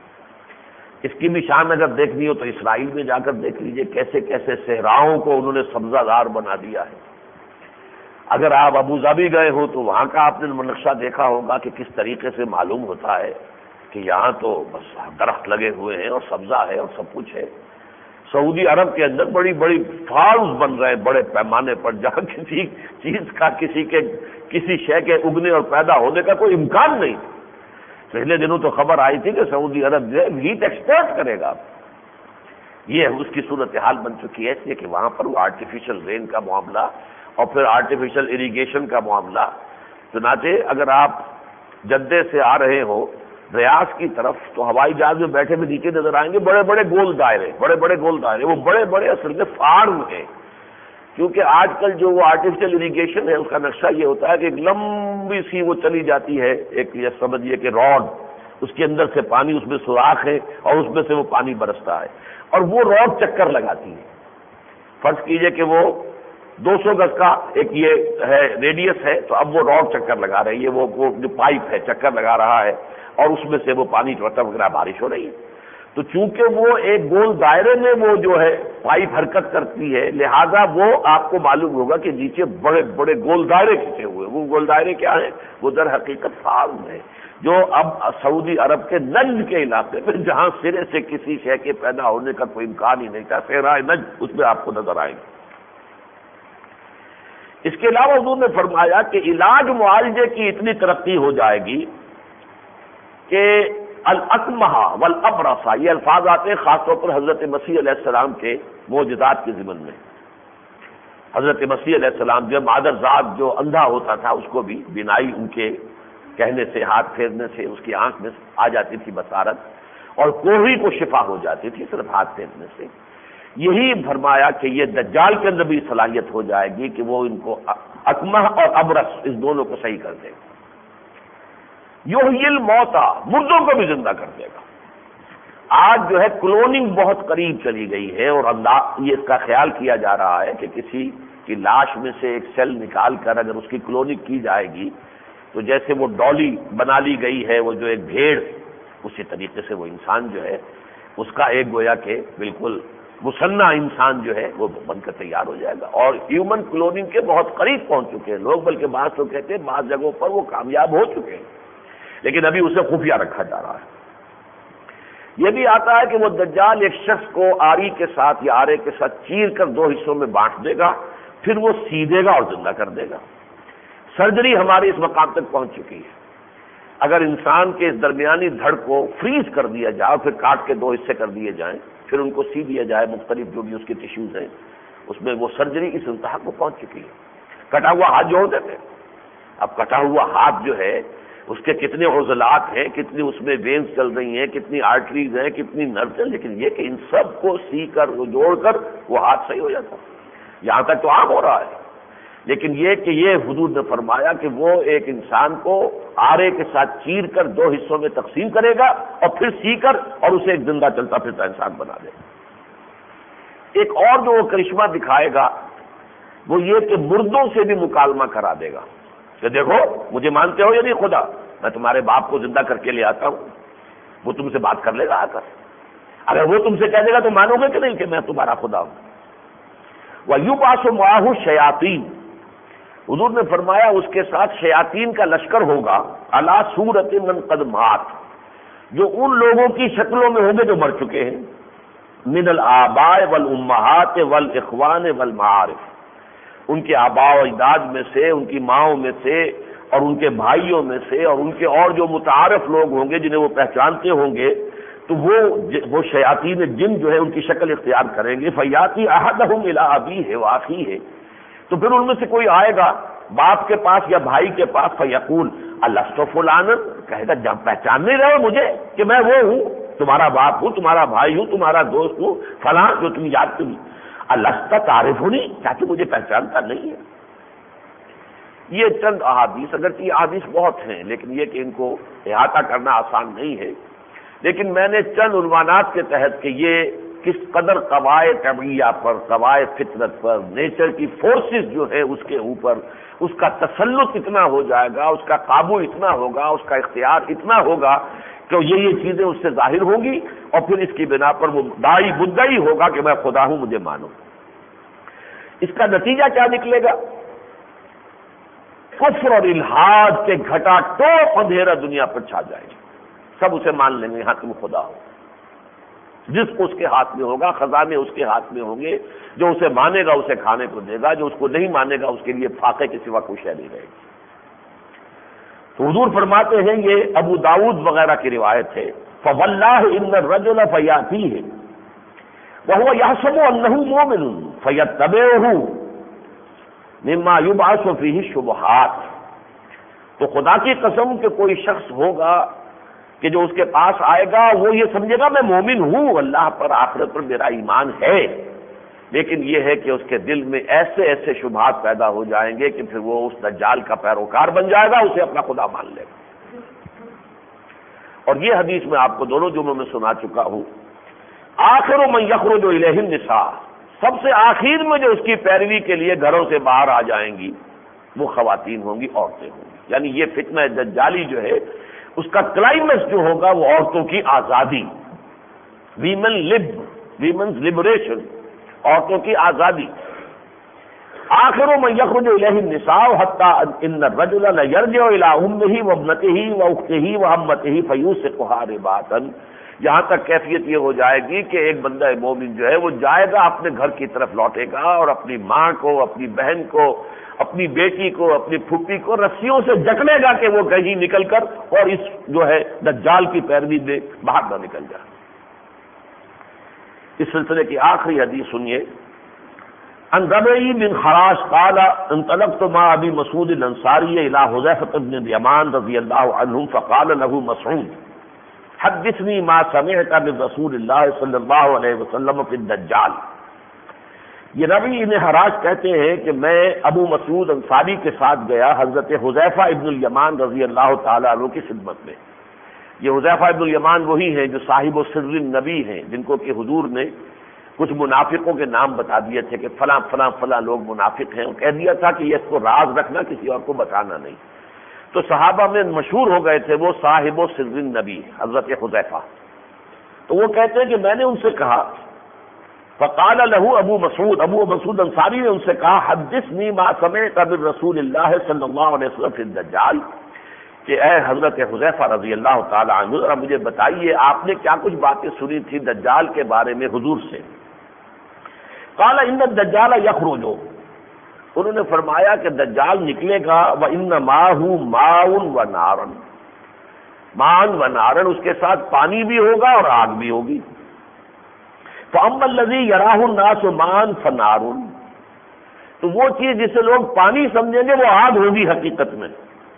اس کی بھی شان اگر دیکھنی ہو تو اسرائیل میں جا کر دیکھ لیجئے کیسے کیسے صحراؤں کو انہوں نے سبزہ زار بنا دیا ہے۔ اگر آپ ابوظہبی گئے ہو تو وہاں کا آپ نے نقشہ دیکھا ہوگا کہ کس طریقے سے معلوم ہوتا ہے کہ یہاں تو بس درخت لگے ہوئے ہیں اور سبزہ ہے اور سب کچھ ہے۔ سعودی عرب کے اندر بڑی بڑی فارمز بن رہے ہیں بڑے پیمانے پر، جہاں کسی چیز کا کسی کے کسی شے کے اگنے اور پیدا ہونے کا کوئی امکان نہیں۔ پچھلے دنوں تو خبر آئی تھی کہ سعودی عرب جو ہے ویٹ ایکسپورٹ کرے گا، یہ اس کی صورتحال بن چکی ہے، اس لیے کہ وہاں پر وہ آرٹیفیشل رین کا معاملہ اور پھر آرٹیفیشل اریگیشن کا معاملہ۔ چنانچہ اگر آپ جدے سے آ رہے ہو ریاض کی طرف تو ہوائی جہاز میں بیٹھے میں نیچے نظر آئیں گے بڑے بڑے گول دائرے، بڑے بڑے گول دائرے، وہ بڑے بڑے اصل میں فارم ہیں، کیونکہ آج کل جو وہ آرٹیفیشل اریگیشن ہے اس کا نقشہ یہ ہوتا ہے کہ ایک لمبی سی وہ چلی جاتی ہے، ایک یہ سمجھیے کہ راڈ، اس کے اندر سے پانی اس میں سوراخ ہے اور اس میں سے وہ پانی برستا ہے، اور وہ راڈ چکر لگاتی ہے۔ فرض کیجئے کہ وہ دو سو گز کا ایک یہ ہے ریڈیس ہے، تو اب وہ راڈ چکر لگا رہی ہے، وہ وہ جو پائپ ہے چکر لگا رہا ہے اور اس میں سے وہ پانی ٹپک رہا، بارش ہو رہی ہے۔ تو چونکہ وہ ایک گول دائرے میں وہ جو ہے پائپ حرکت کرتی ہے، لہذا وہ آپ کو معلوم ہوگا کہ نیچے بڑے بڑے گول دائرے کھینچے ہوئے، وہ گول دائرے کیا ہیں؟ وہ در حقیقت فارم ہے جو اب سعودی عرب کے نجد کے علاقے میں جہاں سرے سے کسی شے کے پیدا ہونے کا کوئی امکان ہی نہیں تھا، صحرائے نجد، اس میں آپ کو نظر آئیں گے۔ اس کے علاوہ حضور نے فرمایا کہ علاج معالجے کی اتنی ترقی ہو جائے گی کہ الاکمہ والابرص، یہ الفاظ آتے ہیں خاص طور پر حضرت مسیح علیہ السلام کے معجزات کے ضمن میں۔ حضرت مسیح علیہ السلام جو مادر ذات جو اندھا ہوتا تھا اس کو بھی بینائی ان کے کہنے سے، ہاتھ پھیرنے سے اس کی آنکھ میں آ جاتی تھی بصارت، اور کوڑھی کو شفا ہو جاتی تھی صرف ہاتھ پھیرنے سے۔ یہی فرمایا کہ یہ دجال کے اندر بھی صلاحیت ہو جائے گی کہ وہ ان کو اکمہ اور ابرص اس دونوں کو صحیح کر دے گا۔ یحیی الموتیٰ، مردوں کو بھی زندہ کر دے گا۔ آج جو ہے کلوننگ بہت قریب چلی گئی ہے، اور اللہ یہ اس کا خیال کیا جا رہا ہے کہ کسی کی لاش میں سے ایک سیل نکال کر اگر اس کی کلوننگ کی جائے گی تو جیسے وہ ڈولی بنا لی گئی ہے، وہ جو ایک بھیڑ، اسی طریقے سے وہ انسان جو ہے اس کا ایک گویا کہ بالکل مصنع انسان جو ہے وہ بن کر تیار ہو جائے گا۔ اور ہیومن کلوننگ کے بہت قریب پہنچ چکے ہیں لوگ، بلکہ بعض لوگ کہتے ہیں بعض جگہوں پر وہ کامیاب ہو چکے ہیں، لیکن ابھی اسے خفیہ رکھا جا رہا ہے۔ یہ بھی آتا ہے کہ وہ دجال ایک شخص کو آری کے ساتھ یا آرے کے ساتھ چیر کر دو حصوں میں بانٹ دے گا، پھر وہ سیدھے گا اور زندہ کر دے گا۔ سرجری ہماری اس مقام تک پہنچ چکی ہے۔ اگر انسان کے اس درمیانی دھڑ کو فریز کر دیا جائے اور پھر کاٹ کے دو حصے کر دیے جائیں، پھر ان کو سی دیا جائے، مختلف جو بھی اس کی ٹیشوز ہیں اس میں وہ سرجری اس انتہا کو پہنچ چکی ہے۔ کٹا ہوا ہاتھ جوڑ دیتے ہیں، اب کٹا ہوا ہاتھ جو ہے اس کے کتنے عضلات ہیں، کتنی اس میں وینز چل رہی ہیں، کتنی آرٹریز ہیں، کتنی نروز ہیں، لیکن یہ کہ ان سب کو سی کر جوڑ کر وہ ہاتھ صحیح ہو جاتا، یہاں تک تو عام ہو رہا ہے۔ لیکن یہ کہ یہ حضور نے فرمایا کہ وہ ایک انسان کو آرے کے ساتھ چیر کر دو حصوں میں تقسیم کرے گا اور پھر سی کر اور اسے ایک زندہ چلتا پھرتا انسان بنا دے گا۔ ایک اور جو وہ کرشمہ دکھائے گا وہ یہ کہ مردوں سے بھی مکالمہ کرا دے گا کہ دیکھو مجھے مانتے ہو یا نہیں خدا، میں تمہارے باپ کو زندہ کر کے لے آتا ہوں، وہ تم سے بات کر لے گا آ کر، اگر وہ تم سے کہہ دے گا تو مانو گے کہ نہیں کہ میں تمہارا خدا ہوں۔ وَيُبْعَثُ مَعَهُ الشَّيَاطِينُ، حضور نے فرمایا اس کے ساتھ شیاطین کا لشکر ہوگا علی صورت من قد مات، جو ان لوگوں کی شکلوں میں ہوں گے جو مر چکے ہیں، من الآباء والامہات والاخوان والمعارف، ان کے آباء و اجداد میں سے، ان کی ماؤں میں سے، اور ان کے بھائیوں میں سے، اور ان کے اور جو متعارف لوگ ہوں گے جنہیں وہ پہچانتے ہوں گے، تو وہ وہ شیاطین جن جو ہے ان کی شکل اختیار کریں گے. فیاتی احدہم الی ابیہ واخیہ، تو پھر ان میں سے کوئی آئے گا باپ کے پاس یا بھائی کے پاس، فیقول الست فلانا، کہے گا جب پہچان نہیں رہے مجھے کہ میں وہ ہوں، تمہارا باپ ہوں، تمہارا بھائی ہوں، تمہارا دوست ہوں فلاں جو تم یاد تم الست تعرفنی، کیا تم مجھے پہچانتا نہیں ہے؟ یہ چند احادیث، اگرچہ یہ احادیث بہت ہیں لیکن یہ کہ ان کو احاطہ کرنا آسان نہیں ہے، لیکن میں نے چند عنوانات کے تحت کہ یہ کس قدر قواعد طبعیہ پر، قواعد فطرت پر، نیچر کی فورسز جو ہے اس کے اوپر اس کا تسلط اتنا ہو جائے گا، اس کا قابو اتنا ہوگا، اس کا اختیار اتنا ہوگا کہ یہ یہ چیزیں اس سے ظاہر ہوں گی، اور پھر اس کی بنا پر وہ دائی مدعی ہوگا کہ میں خدا ہوں، مجھے مانو. اس کا نتیجہ کیا نکلے گا؟ کفر اور الحاد کے گھٹا ٹوپ اندھیرا دنیا پر چھا جائے گا، سب اسے مان لیں گے ہاں تم خدا ہو. جس کو اس کے ہاتھ میں ہوگا، خزانے اس کے ہاتھ میں ہوں گے، جو اسے مانے گا اسے کھانے کو دے گا، جو اس کو نہیں مانے گا اس کے لیے فاقے کے سوا کوئی شے نہیں رہے گی. تو حضور فرماتے ہیں، یہ ابو داؤد وغیرہ کی روایت ہے، فواللہ ان الرجل فیاتیہ وهو یحسب انہ مؤمن فیتبعہ مما یبعث فیہ الشبہات. تو خدا کی قسم کہ کوئی شخص ہوگا کہ جو اس کے پاس آئے گا وہ یہ سمجھے گا میں مومن ہوں، اللہ پر آخرت پر میرا ایمان ہے، لیکن یہ ہے کہ اس کے دل میں ایسے ایسے شبہات پیدا ہو جائیں گے کہ پھر وہ اس دجال کا پیروکار بن جائے گا، اسے اپنا خدا مان لے گا. اور یہ حدیث میں آپ کو دونوں جملوں میں سنا چکا ہوں. آخر من یخرج الیہ النساء، سب سے آخر میں جو اس کی پیروی کے لیے گھروں سے باہر آ جائیں گی وہ خواتین ہوں گی، عورتیں ہوں گی. یعنی یہ فتنہ دجالی جو ہے اس کا کلائمیکس جو ہوگا وہ عورتوں کی آزادی، ویمن لب ویمنز لبریشن، عورتوں کی آزادی. آخر من یخرج الیہ النساء حتی ان الرجل لیرجع الی امہ وابنتہ واختہ وعمتہ فیوثقها رباطا، یہاں تک کیفیت یہ ہو جائے گی کہ ایک بندہ مومن جو ہے وہ جائے گا اپنے گھر کی طرف لوٹے گا اور اپنی ماں کو، اپنی بہن کو، اپنی بیٹی کو، اپنی پھوپھی کو رسیوں سے جکڑے گا کہ وہ کہیں نکل کر اور اس جو ہے دجال کی پیروی دے باہر نہ نکل جائے. اس سلسلے کی آخری حدیث سنیے. عن ربعی بن خراش قال انطلقت مع ابی مسعود الانصاری الى حذیفہ بن الیمان رضی اللہ عنہ فقال له مسعود حدثنی ما سمعت من رسول اللہ صلی اللہ علیہ وسلم فی الدجال. یہ ربیع بن خراش کہتے ہیں کہ میں ابو مسعود انصاری کے ساتھ گیا حضرت حذیفہ ابن الیمان رضی اللہ تعالیٰ عنہ کی خدمت میں. یہ حذیفہ ابن الیمان وہی ہیں جو صاحب و سر النبی ہیں، جن کو کہ حضور نے کچھ منافقوں کے نام بتا دیے تھے کہ فلاں فلاں فلاں لوگ منافق ہیں، کہہ دیا تھا کہ یہ اس کو راز رکھنا، کسی اور کو بتانا نہیں. تو صحابہ میں مشہور ہو گئے تھے وہ صاحب و سر النبی حضرت حذیفہ. تو وہ کہتے ہیں کہ میں نے ان سے کہا، فقال له ابو مسعود، ابو مسعود انصاری نے ان سے کہا، حدثنی ما سمعت من رسول اللہ صلی اللہ علیہ وسلم فی الدجال، کہ اے حضرت حذیفہ رضی اللہ تعالی عنہ ذرا مجھے بتائیے آپ نے کیا کچھ باتیں سنی تھی دجال کے بارے میں حضور سے. قال ان الدجال یخرج، انہوں نے فرمایا کہ دجال نکلے گا، وان ماہ ماء و نار، ماء و نار، اس کے ساتھ پانی بھی ہوگا اور آگ بھی ہوگی. فَأَمَّا الَّذِي يَرَاهُ النَّاسُ مَاءً فَنَارٌ، تو وہ چیز جسے لوگ پانی سمجھیں گے وہ آگ ہوگی حقیقت میں،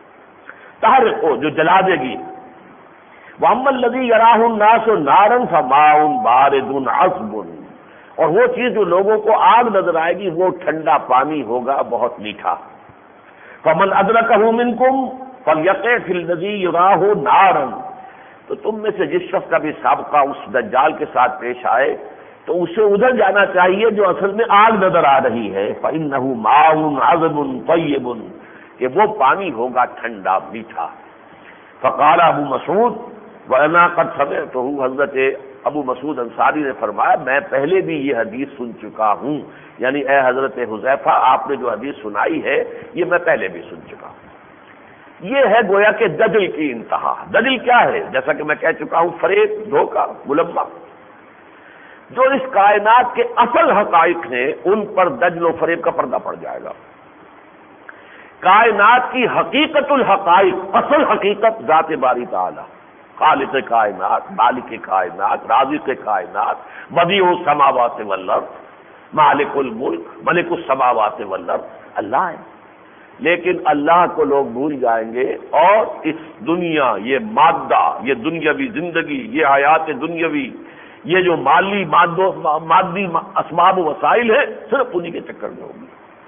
تحرق جو جلا دے گی. وَأَمَّا الَّذِي يَرَاهُ النَّاسُ نَارًا فَمَاءٌ بَارِدٌ عَذْبٌ، اور وہ چیز جو لوگوں کو آگ نظر آئے گی وہ ٹھنڈا پانی ہوگا بہت میٹھا. فَمَنْ أَدْرَكَهُ مِنْكُمْ فَلْيَقِعْ فِي الَّذِي يَرَاهُ نَارًا، تو تم میں سے جس شخص کا بھی سابقہ اس دجال کے ساتھ پیش آئے تو اسے ادھر جانا چاہیے جو اصل میں آگ نظر آ رہی ہے. فَإِنَّهُ مَاءٌ عَذْبٌ طَيِّبٌ، کہ وہ پانی ہوگا ٹھنڈا میٹھا. فقال ابو مسعود وَأَنَا قَدْ سَمِعْتُهُ، حضرت ابو مسعود انصاری نے فرمایا میں پہلے بھی یہ حدیث سن چکا ہوں، یعنی اے حضرت حذیفہ آپ نے جو حدیث سنائی ہے یہ میں پہلے بھی سن چکا ہوں۔ یہ ہے گویا کہ دجل کی انتہا۔ دجل کیا ہے؟ جیسا کہ میں کہہ چکا ہوں، فریب، دھوکہ، ملمہ۔ جو اس کائنات کے اصل حقائق ہیں ان پر دجل و فریب کا پردہ پڑ جائے گا۔ کائنات کی حقیقت الحقائق، اصل حقیقت ذات باری تعالی، خالق کائنات، مالک کائنات، رازق کائنات، بدیع السماوات والارض، مالک الملک، ملک السماوات والارض، اللہ ہے۔ لیکن اللہ کو لوگ بھول جائیں گے اور اس دنیا، یہ مادہ، یہ دنیاوی زندگی، یہ حیات دنیاوی، یہ جو مالی مادی اسباب و وسائل ہے، صرف انہی کے چکر میں ہوگی۔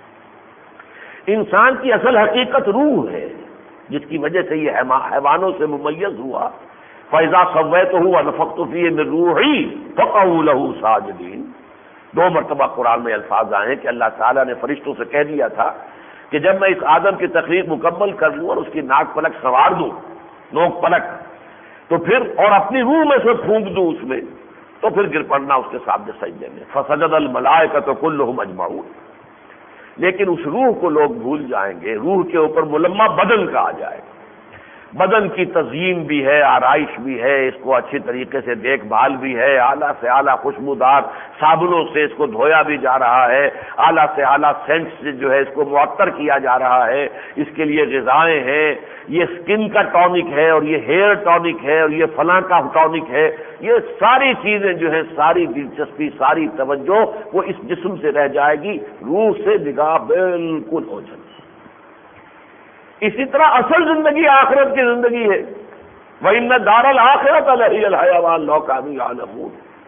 انسان کی اصل حقیقت روح ہے، جس کی وجہ سے یہ حیوانوں سے ممیز ہوا۔ فَإِذَا سَوَّيْتُهُ وَنَفَخْتُ فِيهِ مِن رُوحِي فَقَعُوا لَهُ سَاجِدِينَ۔ دو مرتبہ قرآن میں الفاظ آئے ہیں کہ اللہ تعالیٰ نے فرشتوں سے کہہ دیا تھا کہ جب میں اس آدم کی تخلیق مکمل کر لوں اور اس کی ناک پلک سوار دوں، نوک پلک، تو پھر اور اپنی روح میں سے پھونک دوں اس میں، تو پھر گر پڑنا اس کے سامنے سجدے میں۔ فسجد الملائکۃ کلھم اجمعون۔ لیکن اس روح کو لوگ بھول جائیں گے، روح کے اوپر ملمہ بدن کا آ جائے گا۔ بدن کی تزئین بھی ہے، آرائش بھی ہے، اس کو اچھی طریقے سے دیکھ بھال بھی ہے، اعلیٰ سے اعلیٰ خوشبودار صابنوں سے اس کو دھویا بھی جا رہا ہے، اعلیٰ سے اعلیٰ سینٹ سے جو ہے اس کو معطر کیا جا رہا ہے، اس کے لیے غذائیں ہیں، یہ سکن کا ٹونک ہے اور یہ ہیئر ٹونک ہے اور یہ فلاں کا ٹونک ہے، یہ ساری چیزیں جو ہیں، ساری دلچسپی، ساری توجہ وہ اس جسم سے رہ جائے گی، روح سے نگاہ بالکل ہو جائے گی۔ اسی طرح اصل زندگی آخرت کی زندگی ہے۔ وَإِنَّ دَارَ الْآخِرَةَ لَهِيَ الْحَيَوَانُ لَوْ كَانُوا يَعْلَمُونَ۔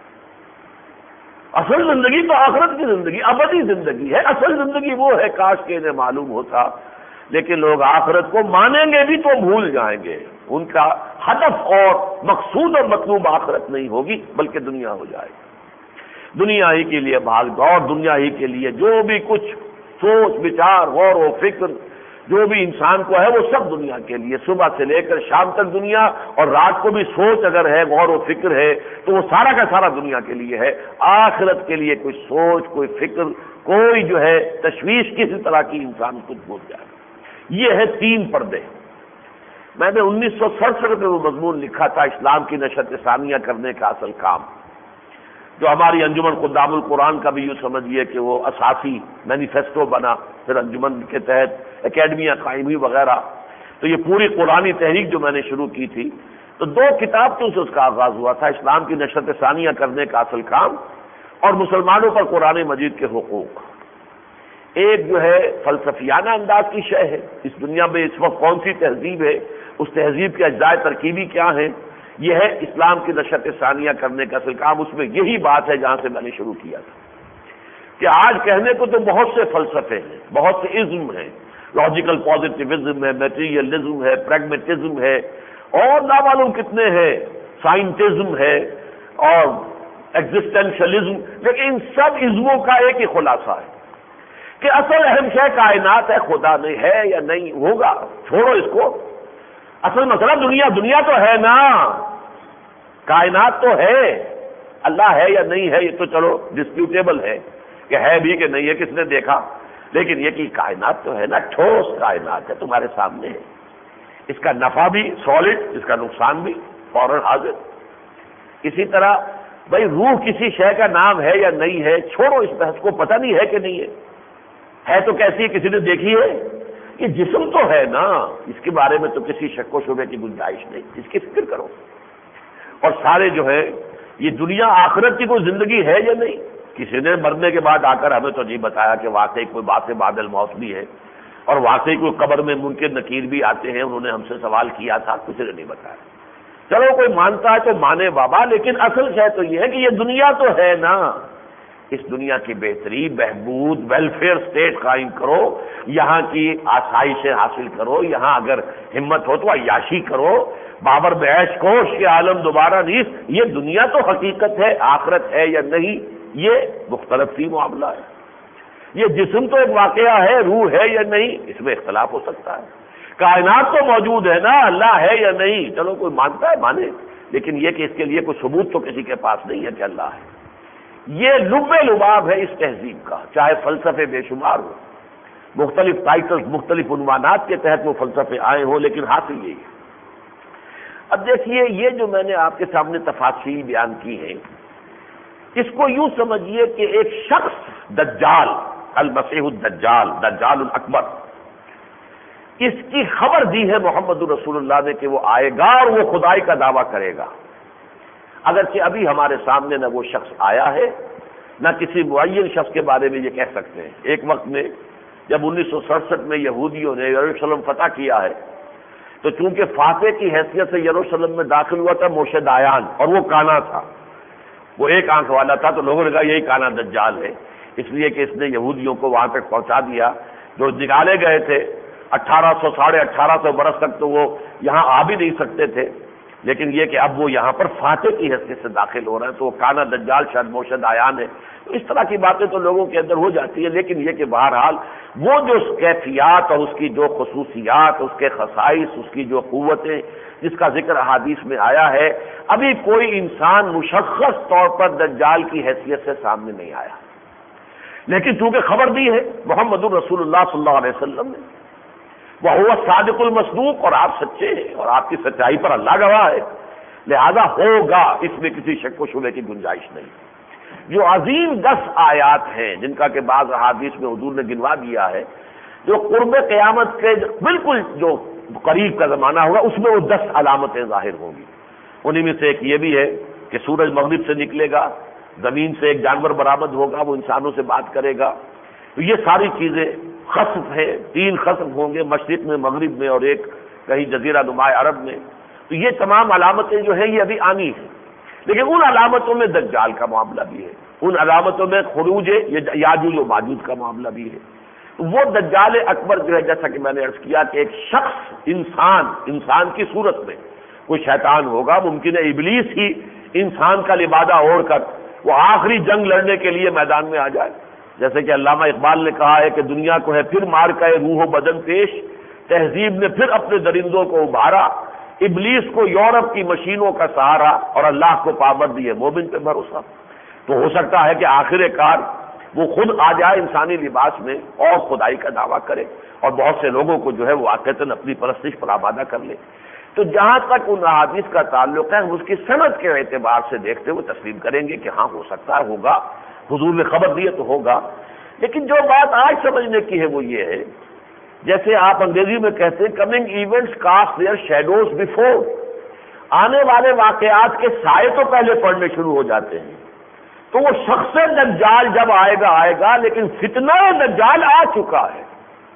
اصل زندگی تو آخرت کی زندگی، ابدی زندگی ہے۔ اصل زندگی وہ ہے، کاش کہ انہیں معلوم ہوتا، لیکن لوگ آخرت کو مانیں گے بھی تو بھول جائیں گے۔ ان کا ہدف اور مقصود اور مطلوب آخرت نہیں ہوگی بلکہ دنیا ہو جائے گی۔ دنیا ہی کے لیے بھاگ دوڑ، دنیا ہی کے لیے جو بھی کچھ سوچ بچار، غور و فکر جو بھی انسان کو ہے وہ سب دنیا کے لیے، صبح سے لے کر شام تک دنیا، اور رات کو بھی سوچ اگر ہے، غور و فکر ہے تو وہ سارا کا سارا دنیا کے لیے ہے۔ آخرت کے لیے کوئی سوچ، کوئی فکر، کوئی جو ہے تشویش کسی طرح کی انسان خود بھول جائے۔ یہ ہے تین پردے۔ میں نے انیس سو سڑسٹھ میں وہ مضمون لکھا تھا، اسلام کی نشرت ثانیہ کرنے کا اصل کام، جو ہماری انجمن خدام القرآن کا بھی یوں سمجھیے کہ وہ اساسی مینیفیسٹو بنا، پھر انجمن کے تحت اکیڈمیاں قائم ہوئی وغیرہ۔ تو یہ پوری قرآنی تحریک جو میں نے شروع کی تھی، تو دو کتابوں سے اس کا آغاز ہوا تھا، اسلام کی نشرت ثانیہ کرنے کا اصل کام اور مسلمانوں پر قرآن مجید کے حقوق۔ ایک جو ہے فلسفیانہ انداز کی شے ہے، اس دنیا میں اس وقت کون سی تہذیب ہے، اس تہذیب کے اجزاء ترکیبی کیا ہیں، یہ ہے اسلام کی نشرت ثانیہ کرنے کا اصل کام۔ اس میں یہی بات ہے جہاں سے میں نے شروع کیا تھا کہ آج کہنے کو تو بہت سے فلسفے ہیں، بہت سے ازم ہیں، لاجیکل پازیٹیوزم ہے، میٹیریلزم ہے، پریگمیٹزم ہے، اور نہ معلوم کتنے ہیں، سائنٹزم ہے اور ایگزسٹینشلزم، لیکن ان سب ازموں کا ایک ہی خلاصہ ہے کہ اصل اہم شے کائنات ہے، خدا نہیں ہے یا نہیں ہوگا، چھوڑو اس کو۔ اصل مسئلہ دنیا دنیا تو ہے نا، کائنات تو ہے، اللہ ہے یا نہیں ہے یہ تو چلو ڈسپیوٹیبل ہے کہ ہے بھی کہ نہیں ہے، کس نے دیکھا، لیکن یہ کہ کائنات تو ہے نا، ٹھوس کائنات ہے، تمہارے سامنے ہے، اس کا نفع بھی سالڈ، اس کا نقصان بھی فوراً حاضر۔ اسی طرح بھائی روح کسی شے کا نام ہے یا نہیں ہے، چھوڑو اس بحث کو، پتہ نہیں ہے کہ نہیں ہے، ہے تو کیسی ہے، کسی نے دیکھی ہے، یہ جسم تو ہے نا، اس کے بارے میں تو کسی شک و شبے کی گنجائش نہیں، اس کی فکر کرو۔ اور سارے جو ہے یہ دنیا آخرت کی کوئی زندگی ہے یا نہیں، کسی نے مرنے کے بعد آ کر ہمیں تو نہیں بتایا کہ واقعی کوئی بات بعد الموت بھی ہے، اور واقعی کوئی قبر میں منکر نکیر بھی آتے ہیں، انہوں نے ہم سے سوال کیا تھا، کسی نے نہیں بتایا۔ چلو کوئی مانتا ہے تو مانے بابا، لیکن اصل شے تو یہ ہے کہ یہ دنیا تو ہے نا، اس دنیا کی بہتری، بہبود، ویلفیئر سٹیٹ قائم کرو، یہاں کی آسائشیں حاصل کرو، یہاں اگر ہمت ہو تو عیاشی کرو، بابر بعیش کوش کے عالم دوبارہ نیست۔ یہ دنیا تو حقیقت ہے، آخرت ہے یا نہیں یہ مختلف سی معاملہ ہے۔ یہ جسم تو ایک واقعہ ہے، روح ہے یا نہیں اس میں اختلاف ہو سکتا ہے۔ کائنات تو موجود ہے نا، اللہ ہے یا نہیں، چلو کوئی مانتا ہے مانے، لیکن یہ کہ اس کے لیے کوئی ثبوت تو کسی کے پاس نہیں ہے کہ اللہ ہے۔ یہ لب لباب ہے اس تہذیب کا، چاہے فلسفے بے شمار ہو، مختلف ٹائٹلز، مختلف عنوانات کے تحت وہ فلسفے آئے ہوں، لیکن حاصل یہی ہے۔ اب دیکھیے، یہ جو میں نے آپ کے سامنے تفاصیل بیان کی ہیں، اس کو یوں سمجھیے کہ ایک شخص دجال، المسیح الدجال، دجال الاکبر، اس کی خبر دی ہے محمد رسول اللہ نے کہ وہ آئے گا اور وہ خدائی کا دعویٰ کرے گا۔ اگرچہ ابھی ہمارے سامنے نہ وہ شخص آیا ہے، نہ کسی معین شخص کے بارے میں یہ کہہ سکتے ہیں۔ ایک وقت میں جب انیس سو سڑسٹھ میں یہودیوں نے یروشلم فتح کیا ہے، تو چونکہ فاتح کی حیثیت سے یروشلم میں داخل ہوا تھا موشے دایان، اور وہ کانا تھا، وہ ایک آنکھ والا تھا، تو لوگوں نے کہا یہی کانا دجال ہے، اس لیے کہ اس نے یہودیوں کو وہاں تک پہنچا دیا۔ جو نکالے گئے تھے اٹھارہ سو ساڑھے اٹھارہ سو برس تک تو وہ یہاں آ بھی نہیں سکتے تھے، لیکن یہ کہ اب وہ یہاں پر فاتح کی حیثیت سے داخل ہو رہے ہیں، تو وہ کانا دجال شاید موشے دایان ہے۔ تو اس طرح کی باتیں تو لوگوں کے اندر ہو جاتی ہے، لیکن یہ کہ بہرحال وہ جو کیفیات اور اس کی جو خصوصیات، اس کے خصائص، اس کی جو قوتیں جس کا ذکر احادیث میں آیا ہے، ابھی کوئی انسان مشخص طور پر دجال کی حیثیت سے سامنے نہیں آیا، لیکن چونکہ خبر دی ہے محمد رسول اللہ صلی اللہ علیہ وسلم نے، وہ ہوا صادق المصدوق، اور آپ سچے ہیں اور آپ کی سچائی پر اللہ گواہ ہے، لہذا ہوگا، اس میں کسی شک و شبے کی گنجائش نہیں۔ جو عظیم دس آیات ہیں جن کا کہ بعض احادیث میں حضور نے گنوا دیا ہے، جو قرب قیامت کے بالکل جو قریب کا زمانہ ہوگا اس میں وہ دس علامتیں ظاہر ہوں گی۔ انہی میں سے ایک یہ بھی ہے کہ سورج مغرب سے نکلے گا، زمین سے ایک جانور برآمد ہوگا، وہ انسانوں سے بات کرے گا، تو یہ ساری چیزیں خسف ہے، تین خسف ہوں گے، مشرق میں، مغرب میں اور ایک کہیں جزیرہ نما عرب میں، تو یہ تمام علامتیں جو ہیں یہ ابھی آنی ہیں، لیکن ان علامتوں میں دجال کا معاملہ بھی ہے، ان علامتوں میں خروج یاجوج و ماجوج کا معاملہ بھی ہے۔ وہ دجال اکبر جو ہے، جیسا کہ میں نے عرض کیا کہ ایک شخص انسان انسان کی صورت میں، کوئی شیطان ہوگا، ممکن ہے ابلیس ہی انسان کا لبادہ اوڑھ کر وہ آخری جنگ لڑنے کے لیے میدان میں آ جائے، جیسے کہ علامہ اقبال نے کہا ہے کہ دنیا کو ہے پھر مار کا روح و بدن پیش، تہذیب نے پھر اپنے درندوں کو ابھارا، ابلیس کو یورپ کی مشینوں کا سہارا اور اللہ کو پابند ہے مومن پہ بھروسہ۔ تو ہو سکتا ہے کہ آخر کار وہ خود آ جائے انسانی لباس میں اور خدائی کا دعویٰ کرے، اور بہت سے لوگوں کو جو ہے وہ واقعتاً اپنی پرستش پر آبادہ کر لے۔ تو جہاں تک ان احادیث کا تعلق ہے، اس کی سند کے اعتبار سے دیکھتے ہوئے تسلیم کریں گے کہ ہاں ہو سکتا ہے، ہوگا، حضور نے خبر دی ہے تو ہوگا۔ لیکن جو بات آج سمجھنے کی ہے وہ یہ ہے، جیسے آپ انگریزی میں کہتے ہیں coming events cast their shadows before, آنے والے واقعات کے سائے تو پہلے پڑنے شروع ہو جاتے ہیں۔ تو وہ شخص دجال جب آئے گا آئے گا، لیکن فتنہ دجال آ چکا ہے۔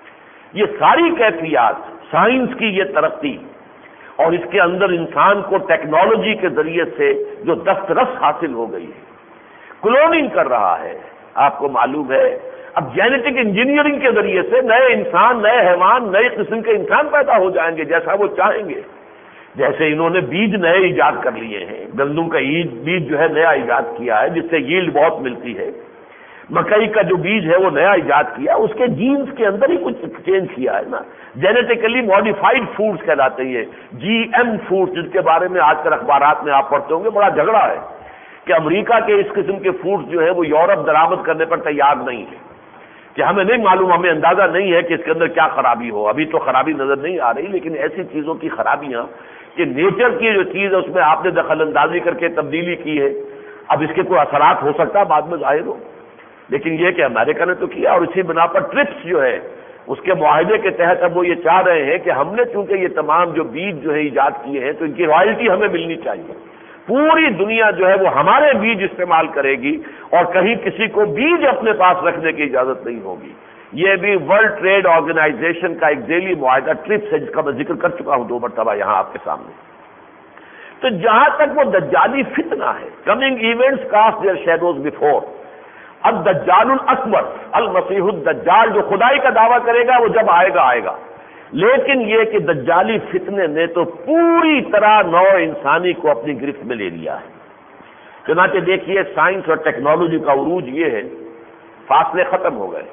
یہ ساری کیفیات، سائنس کی یہ ترقی اور اس کے اندر انسان کو ٹیکنالوجی کے ذریعے سے جو دسترس حاصل ہو گئی ہے، کلوننگ کر رہا ہے، آپ کو معلوم ہے اب جینیٹک انجینئرنگ کے ذریعے سے نئے انسان، نئے حیوان، نئے قسم کے انسان پیدا ہو جائیں گے جیسا وہ چاہیں گے۔ جیسے انہوں نے بیج نئے ایجاد کر لیے ہیں، گندم کا بیج جو ہے نیا ایجاد کیا ہے جس سے ییلڈ بہت ملتی ہے، مکئی کا جو بیج ہے وہ نیا ایجاد کیا، اس کے جینز کے اندر ہی کچھ چینج کیا ہے نا، جینیٹیکلی ماڈیفائڈ فوڈز کہلاتے ہیں، جی ایم فوڈز، جن کے بارے میں آج کل اخبارات میں آپ پڑھتے ہوں گے، بڑا جھگڑا ہے کہ امریکہ کے اس قسم کے فوڈز جو ہے وہ یورپ درآمد کرنے پر تیار نہیں ہے، کہ ہمیں نہیں معلوم، ہمیں اندازہ نہیں ہے کہ اس کے اندر کیا خرابی ہو، ابھی تو خرابی نظر نہیں آ رہی، لیکن ایسی چیزوں کی خرابیاں کہ نیچر کی جو چیز ہے اس میں آپ نے دخل اندازی کر کے تبدیلی کی ہے، اب اس کے کوئی اثرات ہو سکتا ہے بعد میں ظاہر ہو، لیکن یہ کہ امریکہ نے تو کیا، اور اسی بنا پر ٹرپس جو ہے اس کے معاہدے کے تحت اب وہ یہ چاہ رہے ہیں کہ ہم نے چونکہ یہ تمام جو بیج جو ہے ایجاد کیے ہیں تو ان کی رائلٹی ہمیں ملنی چاہیے، پوری دنیا جو ہے وہ ہمارے بیج استعمال کرے گی اور کہیں کسی کو بیج اپنے پاس رکھنے کی اجازت نہیں ہوگی۔ یہ بھی ورلڈ ٹریڈ آرگنائزیشن کا ایک ذیلی معاہدہ ٹرپس ہے، جس کا میں ذکر کر چکا ہوں دو مرتبہ یہاں آپ کے سامنے۔ تو جہاں تک وہ دجالی فتنہ ہے، coming events cast their shadows before, اب دجال الاکبر، المسیح الدجال جو خدائی کا دعویٰ کرے گا وہ جب آئے گا آئے گا، لیکن یہ کہ دجالی فتنے نے تو پوری طرح نوع انسانی کو اپنی گرفت میں لے لیا ہے۔ چنانچہ دیکھیے سائنس اور ٹیکنالوجی کا عروج یہ ہے، فاصلے ختم ہو گئے،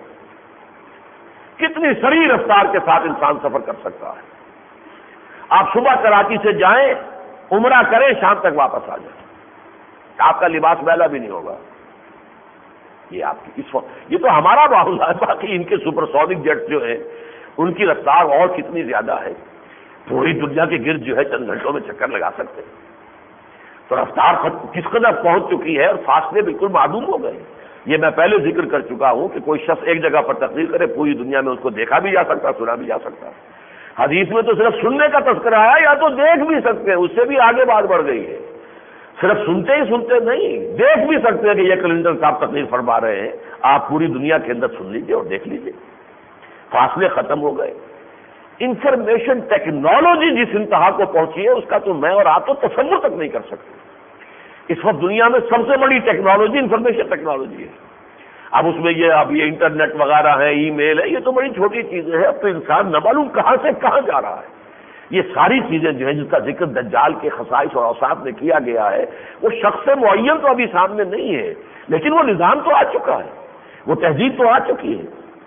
کتنی سریع رفتار کے ساتھ انسان سفر کر سکتا ہے۔ آپ صبح کراچی سے جائیں عمرہ کریں شام تک واپس آ جائیں، آپ کا لباس میلا بھی نہیں ہوگا۔ یہ آپ کی اس وقت یہ تو ہمارا معاملہ ہے، باقی ان کے سپر سونک جیٹ جو ہیں ان کی رفتار اور کتنی زیادہ ہے، پوری دنیا کے گرد جو ہے چند گھنٹوں میں چکر لگا سکتے ہیں۔ تو رفتار کس قدر پہنچ چکی ہے اور فاصلے بالکل معدوم ہو گئے۔ یہ میں پہلے ذکر کر چکا ہوں کہ کوئی شخص ایک جگہ پر تقریر کرے پوری دنیا میں اس کو دیکھا بھی جا سکتا، سنا بھی جا سکتا۔ حدیث میں تو صرف سننے کا تذکرہ آیا، یا تو دیکھ بھی سکتے ہیں، اس سے بھی آگے بات بڑھ گئی ہے۔ صرف سنتے ہی سنتے نہیں، دیکھ بھی سکتے ہیں کہ یہ کلنٹن صاحب تقریر فرما رہے ہیں، آپ پوری دنیا کے اندر سن لیجئے اور دیکھ لیجئے۔ فاصلے ختم ہو گئے۔ انفارمیشن ٹیکنالوجی جس انتہا کو پہنچی ہے اس کا تو میں اور آپ تو تصور تک نہیں کر سکتے۔ اس وقت دنیا میں سب سے بڑی ٹیکنالوجی انفارمیشن ٹیکنالوجی ہے۔ اب اس میں یہ اب یہ انٹرنیٹ وغیرہ ہے، ای میل ہے، یہ تو بڑی چھوٹی چیزیں ہیں۔ اب تو انسان نہ معلوم کہاں سے کہاں جا رہا ہے۔ یہ ساری چیزیں جو ہیں جس کا ذکر دجال کے خصائص اور اوصاف میں کیا گیا ہے، وہ شخص معین تو ابھی سامنے نہیں ہے، لیکن وہ نظام تو آ چکا ہے، وہ تہذیب تو آ چکی ہے۔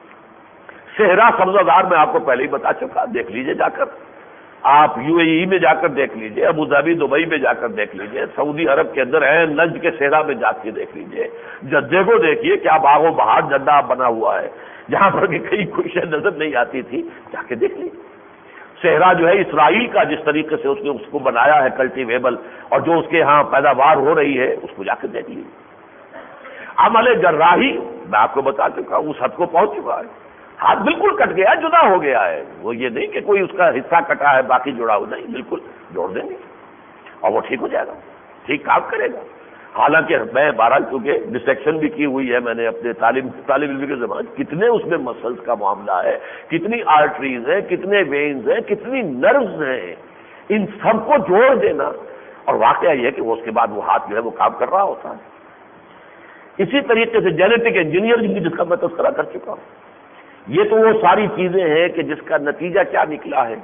صحرا سبزہ میں آپ کو پہلے ہی بتا چکا، دیکھ لیجئے جا کر، آپ یو اے ای میں جا کر دیکھ لیجئے، ابو ظبی دبئی میں جا کر دیکھ لیجئے، سعودی عرب کے اندر ہے نجد کے صحرا میں جا کے دیکھ لیجئے، جدے کو دیکھیے کیا باغ و بہار جدہ بنا ہوا ہے، جہاں پر کہ کئی کوئی شے نظر نہیں آتی تھی، جا کے دیکھ لیجیے۔ صحرا جو ہے اسرائیل کا جس طریقے سے اس نے اس کو بنایا ہے کلٹیویبل، اور جو اس کے ہاں پیداوار ہو رہی ہے اس کو جا کے دیکھ لیجیے۔ عمل جراحی میں آپ کو بتا چکا ہوں، اس حد کو پہنچ چکا ہے، ہاتھ بالکل کٹ گیا، جدا ہو گیا ہے، وہ یہ نہیں کہ کوئی اس کا حصہ کٹا ہے باقی جڑا ہو، نہیں، بالکل جوڑ دیں گے اور وہ ٹھیک ہو جائے گا، ٹھیک کام کرے گا۔ حالانکہ میں بہرحال چونکہ ڈسیکشن بھی کی ہوئی ہے میں نے اپنے طالب طالب علم کے زمانے، کتنے اس میں مسلز کا معاملہ ہے، کتنی آرٹریز ہیں، کتنے وینز ہیں، کتنی نروز ہیں، ان سب کو جوڑ دینا، اور واقعہ یہ ہے کہ وہ اس کے بعد وہ ہاتھ جو ہے وہ کام کر رہا ہوتا ہے۔ اسی طریقے سے جینیٹک انجینئرنگ بھی جس کا میں تذکرہ کر چکا ہوں، یہ تو وہ ساری چیزیں ہیں کہ جس کا نتیجہ کیا نکلا ہے،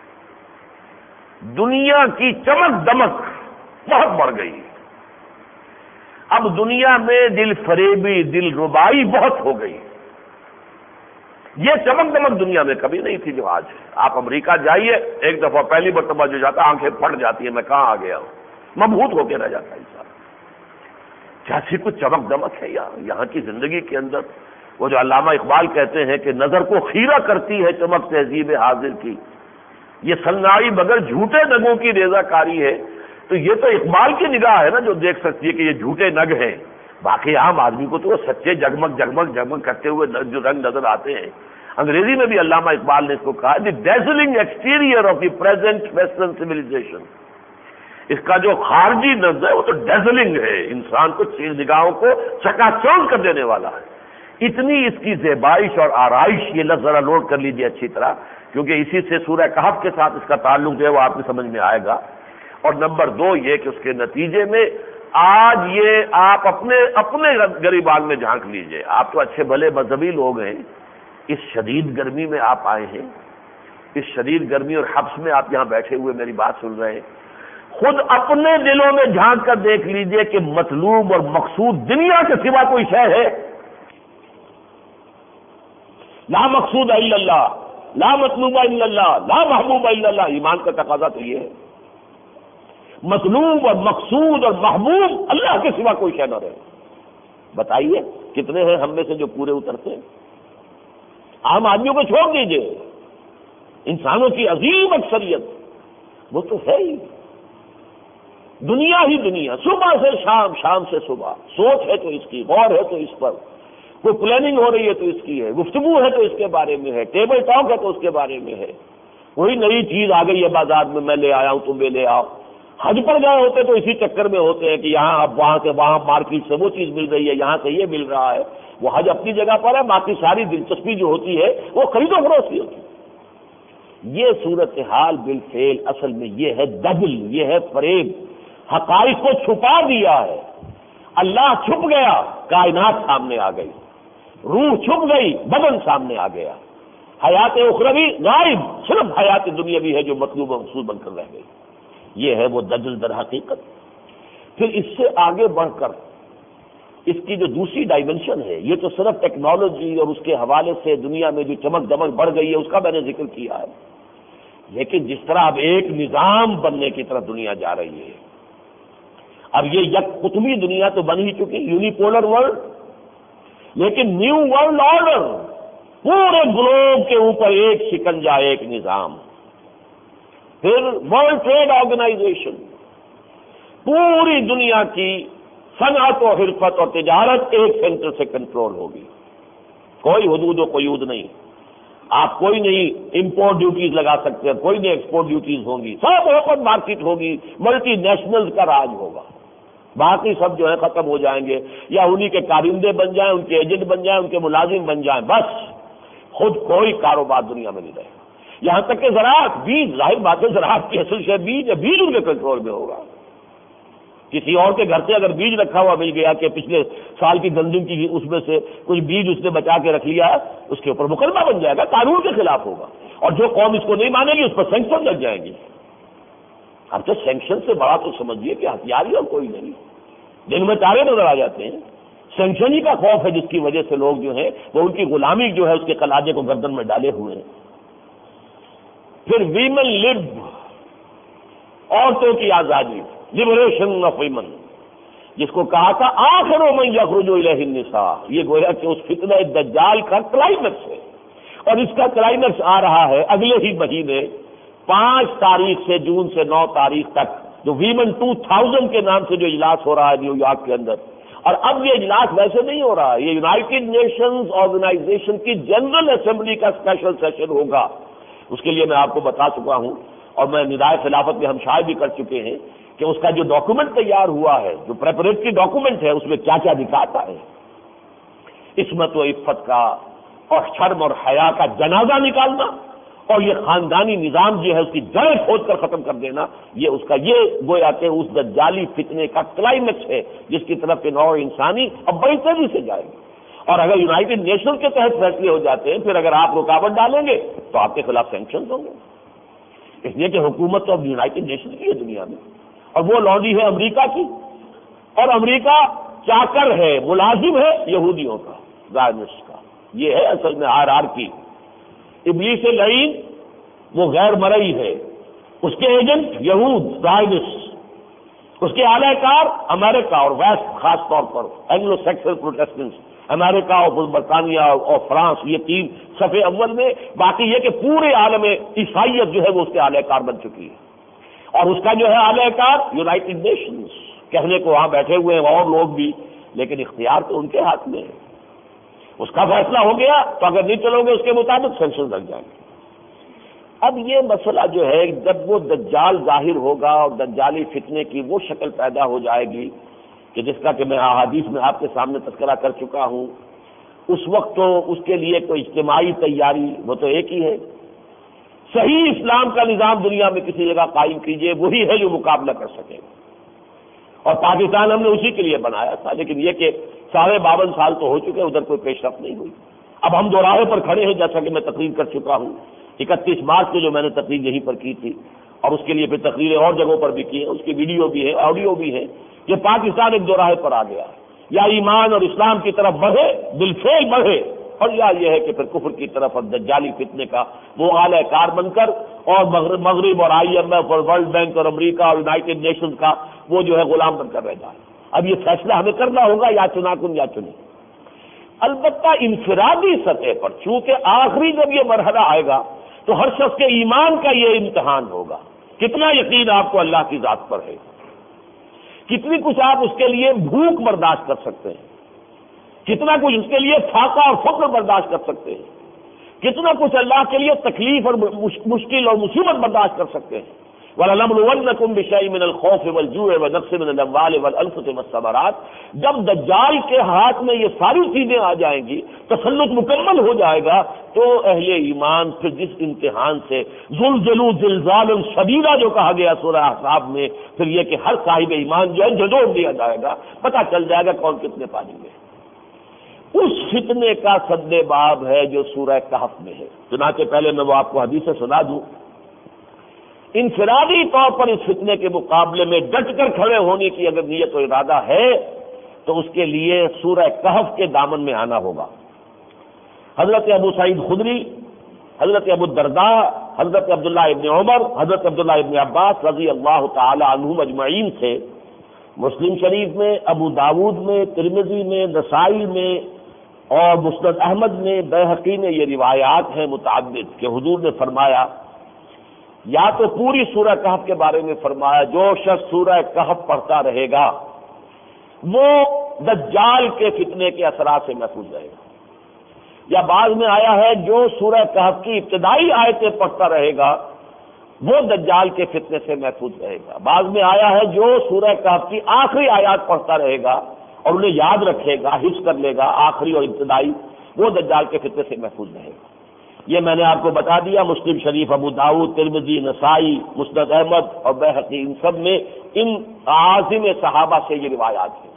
دنیا کی چمک دمک بہت بڑھ گئی۔ اب دنیا میں دل فریبی، دل ربائی بہت ہو گئی۔ یہ چمک دمک دنیا میں کبھی نہیں تھی جو آج ہے۔ آپ امریکہ جائیے، ایک دفعہ پہلی مرتبہ جو جاتا آنکھیں پھٹ جاتی ہیں، میں کہاں آ گیا ہوں، مبہوت ہو کے رہ جاتا ہے انسان۔ جیسی کچھ چمک دمک ہے یہاں یہاں کی زندگی کے اندر۔ وہ جو علامہ اقبال کہتے ہیں کہ نظر کو خیرہ کرتی ہے چمک تہذیب حاضر کی، یہ سنگائی مگر جھوٹے نگوں کی ریزہ کاری ہے۔ تو یہ تو اقبال کی نگاہ ہے نا جو دیکھ سکتی ہے کہ یہ جھوٹے نگ ہیں، باقی عام آدمی کو تو وہ سچے جگمگ جگمگ جگمگ کرتے ہوئے جو رنگ نظر آتے ہیں۔ انگریزی میں بھی علامہ اقبال نے اس کو کہا، the dazzling exterior of the present western civilisation, اس کا جو خارجی نظر ہے وہ تو ڈیزلنگ ہے، انسان کو نگاہوں کو چکا چوند کر دینے والا ہے۔ اتنی اس کی زیبائش اور آرائش، یہ لفظ ذرا نوٹ کر لیجیے اچھی طرح، کیونکہ اسی سے سورہ کہف کے ساتھ اس کا تعلق جو ہے وہ آپ کو سمجھ میں آئے گا۔ اور نمبر دو یہ کہ اس کے نتیجے میں آج یہ آپ اپنے اپنے گریبان میں جھانک لیجئے، آپ تو اچھے بھلے مذہبی لوگ ہیں، اس شدید گرمی میں آپ آئے ہیں، اس شدید گرمی اور حبس میں آپ یہاں بیٹھے ہوئے میری بات سن رہے ہیں، خود اپنے دلوں میں جھانک کر دیکھ لیجئے کہ مطلوب اور مقصود دنیا کے سوا کوئی شے ہے؟ لا مقصود الا اللہ، لا مطلوب الا اللہ، لا محبوب الا اللہ۔ ایمان کا تقاضا تو یہ ہے، مطلوب اور مقصود اور محبوب اللہ کے سوا کوئی شے نہ رہے۔ بتائیے کتنے ہیں ہم میں سے جو پورے اترتے ہیں؟ عام آدمیوں کو چھوڑ دیجئے، انسانوں کی عظیم اکثریت وہ تو ہے ہی، دنیا ہی دنیا، صبح سے شام، شام سے صبح، سوچ ہے تو اس کی، غور ہے تو اس پر، کوئی پلاننگ ہو رہی ہے تو اس کی ہے، گفتگو ہے تو اس کے بارے میں ہے، ٹیبل ٹاک ہے تو اس کے بارے میں ہے، کوئی نئی چیز آ گئی ہے بازار میں، میں لے آیا ہوں تم بھی لے آؤ۔ حج پر گئے ہوتے تو اسی چکر میں ہوتے ہیں کہ یہاں اب وہاں سے وہاں مارکیٹ سے وہ چیز مل رہی ہے، یہاں سے یہ مل رہا ہے، وہ حج اپنی جگہ پر ہے، باقی ساری دلچسپی جو ہوتی ہے وہ خرید و فروخت کی ہوتی ہے۔ یہ صورتحال بالفعل اصل میں یہ ہے دبل، یہ ہے فریب، حقائق کو چھپا دیا ہے۔ اللہ چھپ گیا، کائنات سامنے آ گئی، روح چھپ گئی، بدن سامنے آ گیا، حیات اخروی غائب، صرف حیات دنیاوی ہے جو مطلوب و مقصود بن کر رہ گئی۔ یہ ہے وہ دجل در حقیقت۔ پھر اس سے آگے بڑھ کر اس کی جو دوسری ڈائمنشن ہے، یہ تو صرف ٹیکنالوجی اور اس کے حوالے سے دنیا میں جو چمک دمک بڑھ گئی ہے اس کا میں نے ذکر کیا ہے۔ لیکن جس طرح اب ایک نظام بننے کی طرف دنیا جا رہی ہے، اب یہ یک قطبی دنیا تو بن ہی چکی، یونیپولر ورلڈ، لیکن نیو ورلڈ آرڈر، پورے گلوب کے اوپر ایک شکنجا، ایک نظام. پھر ورلڈ ٹریڈ آرگنائزیشن، پوری دنیا کی صنعت و حرفت اور تجارت ایک سینٹر سے کنٹرول ہوگی، کوئی حدود و قیود نہیں. آپ کوئی نہیں امپورٹ ڈیوٹیز لگا سکتے، کوئی نہیں ایکسپورٹ ڈیوٹیز ہوں گی، سب اوپن مارکیٹ ہوگی، ملٹی نیشنلز کا راج ہوگا. باقی سب جو ہے ختم ہو جائیں گے، یا انہی کے کارندے بن جائیں، ان کے ایجنٹ بن جائیں، ان کے ملازم بن جائیں، بس خود کوئی کاروبار دنیا میں نہیں رہے گا. یہاں تک کہ زراعت، بیج، ظاہر بات ہے زراعت کی اصل شے بیج ہے، بیج ان کے کنٹرول میں ہوگا. کسی اور کے گھر سے اگر بیج رکھا ہوا مل گیا کہ پچھلے سال کی گندم کی اس میں سے کچھ بیج اس نے بچا کے رکھ لیا، اس کے اوپر مقدمہ بن جائے گا، قانون کے خلاف ہوگا، اور جو قوم اس کو نہیں مانے گی اس پر سینکشن لگ جائیں گی. اب تو سینکشن سے بڑا تو سمجھیے کہ ہتھیار ہی اور کوئی نہیں، دن میں تارے نظر آ جاتے ہیں. سینکشن ہی کا خوف ہے جس کی وجہ سے لوگ جو ہیں وہ ان کی غلامی جو ہے اس کے قلاجے کو گردن میں ڈالے ہوئے ہیں. پھر ویمن لب، عورتوں کی آزادی، لبریشن آف ویمن، جس کو کہا تھا آخر من یخرج الیہ النساء، یہ گویا کہ اس فتنہ دجال کا کلائمیکس ہے. اور اس کا کلائمیکس آ رہا ہے اگلے ہی مہینے پانچ تاریخ سے، جون سے نو تاریخ تک، جو ویمن ٹو تھاؤزینڈ کے نام سے جو اجلاس ہو رہا ہے نیو یارک کے اندر. اور اب یہ اجلاس ویسے نہیں ہو رہا ہے، یہ یونائٹڈ نیشنز آرگنائزیشن کی جنرل اسمبلی کا اسپیشل سیشن ہوگا. اس کے لیے میں آپ کو بتا چکا ہوں، اور میں ندائے خلافت میں ہم شائع بھی کر چکے ہیں کہ اس کا جو ڈاکومنٹ تیار ہوا ہے، جو پریپریٹری ڈاکومنٹ ہے، اس میں کیا کیا دکھاتا ہے. عصمت و عفت کا اور شرم اور حیا کا جنازہ نکالنا، اور یہ خاندانی نظام جو ہے اس کی جڑیں کھود کر ختم کر دینا، یہ اس کا یہ گویا کہ اس دجالی فتنے کا کلائمیکس ہے جس کی طرف کہ نوع انسانی اب بڑی تیزی سے جائے گی. اور اگر یونائٹڈ نیشن کے تحت فیصلے ہو جاتے ہیں، پھر اگر آپ رکاوٹ ڈالیں گے تو آپ کے خلاف سینکشنز ہوں گے. اس لیے کہ حکومت تو اب یونائٹڈ نیشن کی ہے دنیا میں، اور وہ لانڈی ہے امریکہ کی، اور امریکہ چاکر ہے، ملازم ہے یہودیوں کا، زائنسٹ کا. یہ ہے اصل میں آر آر کی. ابلیس لعین وہ غیر مرئی ہے، اس کے ایجنٹ یہود زائنسٹ، اس کے اعلی کار امریکہ اور ویسٹ، خاص طور پر اینگلو سیکسن پروٹیسٹنٹس، امریکہ اور برطانیہ اور فرانس، یہ تین صفحے اول میں. باقی یہ کہ پورے عالم عیسائیت جو ہے وہ اس کے اعلی کار بن چکی ہے، اور اس کا جو ہے اعلی کار یونائٹڈ نیشنز. کہنے کو وہاں بیٹھے ہوئے ہیں اور لوگ بھی، لیکن اختیار تو ان کے ہاتھ میں ہے. اس کا فیصلہ ہو گیا تو اگر نہیں چلو گے اس کے مطابق سینکشن لگ جائیں گے. اب یہ مسئلہ جو ہے جب وہ دجال ظاہر ہوگا اور دجالی فتنے کی وہ شکل پیدا ہو جائے گی کہ جس کا کہ میں احادیث میں آپ کے سامنے تذکرہ کر چکا ہوں، اس وقت تو اس کے لیے کوئی اجتماعی تیاری وہ تو ایک ہی ہے، صحیح اسلام کا نظام دنیا میں کسی جگہ قائم کیجئے، وہی ہے جو مقابلہ کر سکے. اور پاکستان ہم نے اسی کے لیے بنایا تھا، لیکن یہ کہ ساڑھے باون سال تو ہو چکے، ادھر کوئی پیش رفت نہیں ہوئی. اب ہم دو راہے پر کھڑے ہیں، جیسا کہ میں تقریر کر چکا ہوں. اکتیس مارچ کو جو میں نے تقریر یہیں پر کی تھی، اور اس کے لیے پھر تقریریں اور جگہوں پر بھی کی ہیں، اس کی ویڈیو بھی ہے، آڈیو بھی ہے. یہ پاکستان ایک دو راہے پر آ گیا، یا ایمان اور اسلام کی طرف بڑھے، بالفعل بڑھے، اور یا یہ ہے کہ پھر کفر کی طرف اور دجالی فتنے کا وہ اعلی کار بن کر، اور مغرب اور آئی ایم ایف اور ورلڈ بینک اور امریکہ اور یونائٹڈ نیشنز کا وہ جو ہے غلام بن کر رہ جائے. اب یہ فیصلہ ہمیں کرنا ہوگا، یا چنا کن یا چنیں. البتہ انفرادی سطح پر چونکہ آخری جب یہ مرحلہ آئے گا تو ہر شخص کے ایمان کا یہ امتحان ہوگا، کتنا یقین آپ کو اللہ کی ذات پر ہے، کتنی کچھ آپ اس کے لیے بھوک برداشت کر سکتے ہیں، کتنا کچھ اس کے لیے فاقہ اور فقر برداشت کر سکتے ہیں، کتنا کچھ اللہ کے لیے تکلیف اور مشکل اور مصیبت برداشت کر سکتے ہیں. وَلَنَبْلُوَنَّكُمْ بِشَيْءٍ مِّنَ الْخَوْفِ وَالْجُوعِ وَنَقْصٍ مِّنَ الْأَمْوَالِ وَالْأَنفُسِ وَالثَّمَرَاتِ. جب دجال کے ہاتھ میں یہ ساری چیزیں آ جائیں گی، تسلط مکمل ہو جائے گا، تو اہل ایمان پھر جس امتحان سے زلزلوا زلزالا شدیدا جو کہا گیا سورہ احزاب میں، پھر یہ کہ ہر صاحب ایمان جو ہے جھنجھوڑ دیا جائے گا، پتہ چل جائے گا کون کتنے پانی میں. اس فتنے کا سد باب ہے جو سورہ کہف میں ہے. چنانچہ پہلے میں وہ آپ کو حدیث سنا دوں. انفرادی طور پر اس فتنے کے مقابلے میں ڈٹ کر کھڑے ہونے کی اگر نیت و ارادہ ہے تو اس کے لیے سورہ کہف کے دامن میں آنا ہوگا. حضرت ابو سعید خدری، حضرت ابو الدرداء حضرت عبداللہ ابن عمر، حضرت عبداللہ ابن عباس رضی اللہ تعالی عنہم اجمعین سے مسلم شریف میں، ابو داود میں، ترمذی میں، نسائی میں اور مسند احمد میں، بیہقی میں یہ روایات ہیں متعدد کہ حضور نے فرمایا، یا تو پوری سورہ کہف کے بارے میں فرمایا جو شخص سورہ کہف پڑھتا رہے گا وہ دجال کے فتنے کے اثرات سے محفوظ رہے گا، یا بعض میں آیا ہے جو سورہ کہف کی ابتدائی آیتیں پڑھتا رہے گا وہ دجال کے فتنے سے محفوظ رہے گا، بعض میں آیا ہے جو سورہ کہف کی آخری آیات پڑھتا رہے گا اور انہیں یاد رکھے گا، حفظ کر لے گا آخری اور ابتدائی، وہ دجال کے فتنے سے محفوظ رہے گا۔ یہ میں نے آپ کو بتا دیا، مسلم شریف، ابو داؤد، ترمذی، نسائی، مسند احمد اور بیہقی، ان سب میں ان عاظم صحابہ سے یہ روایات ہیں۔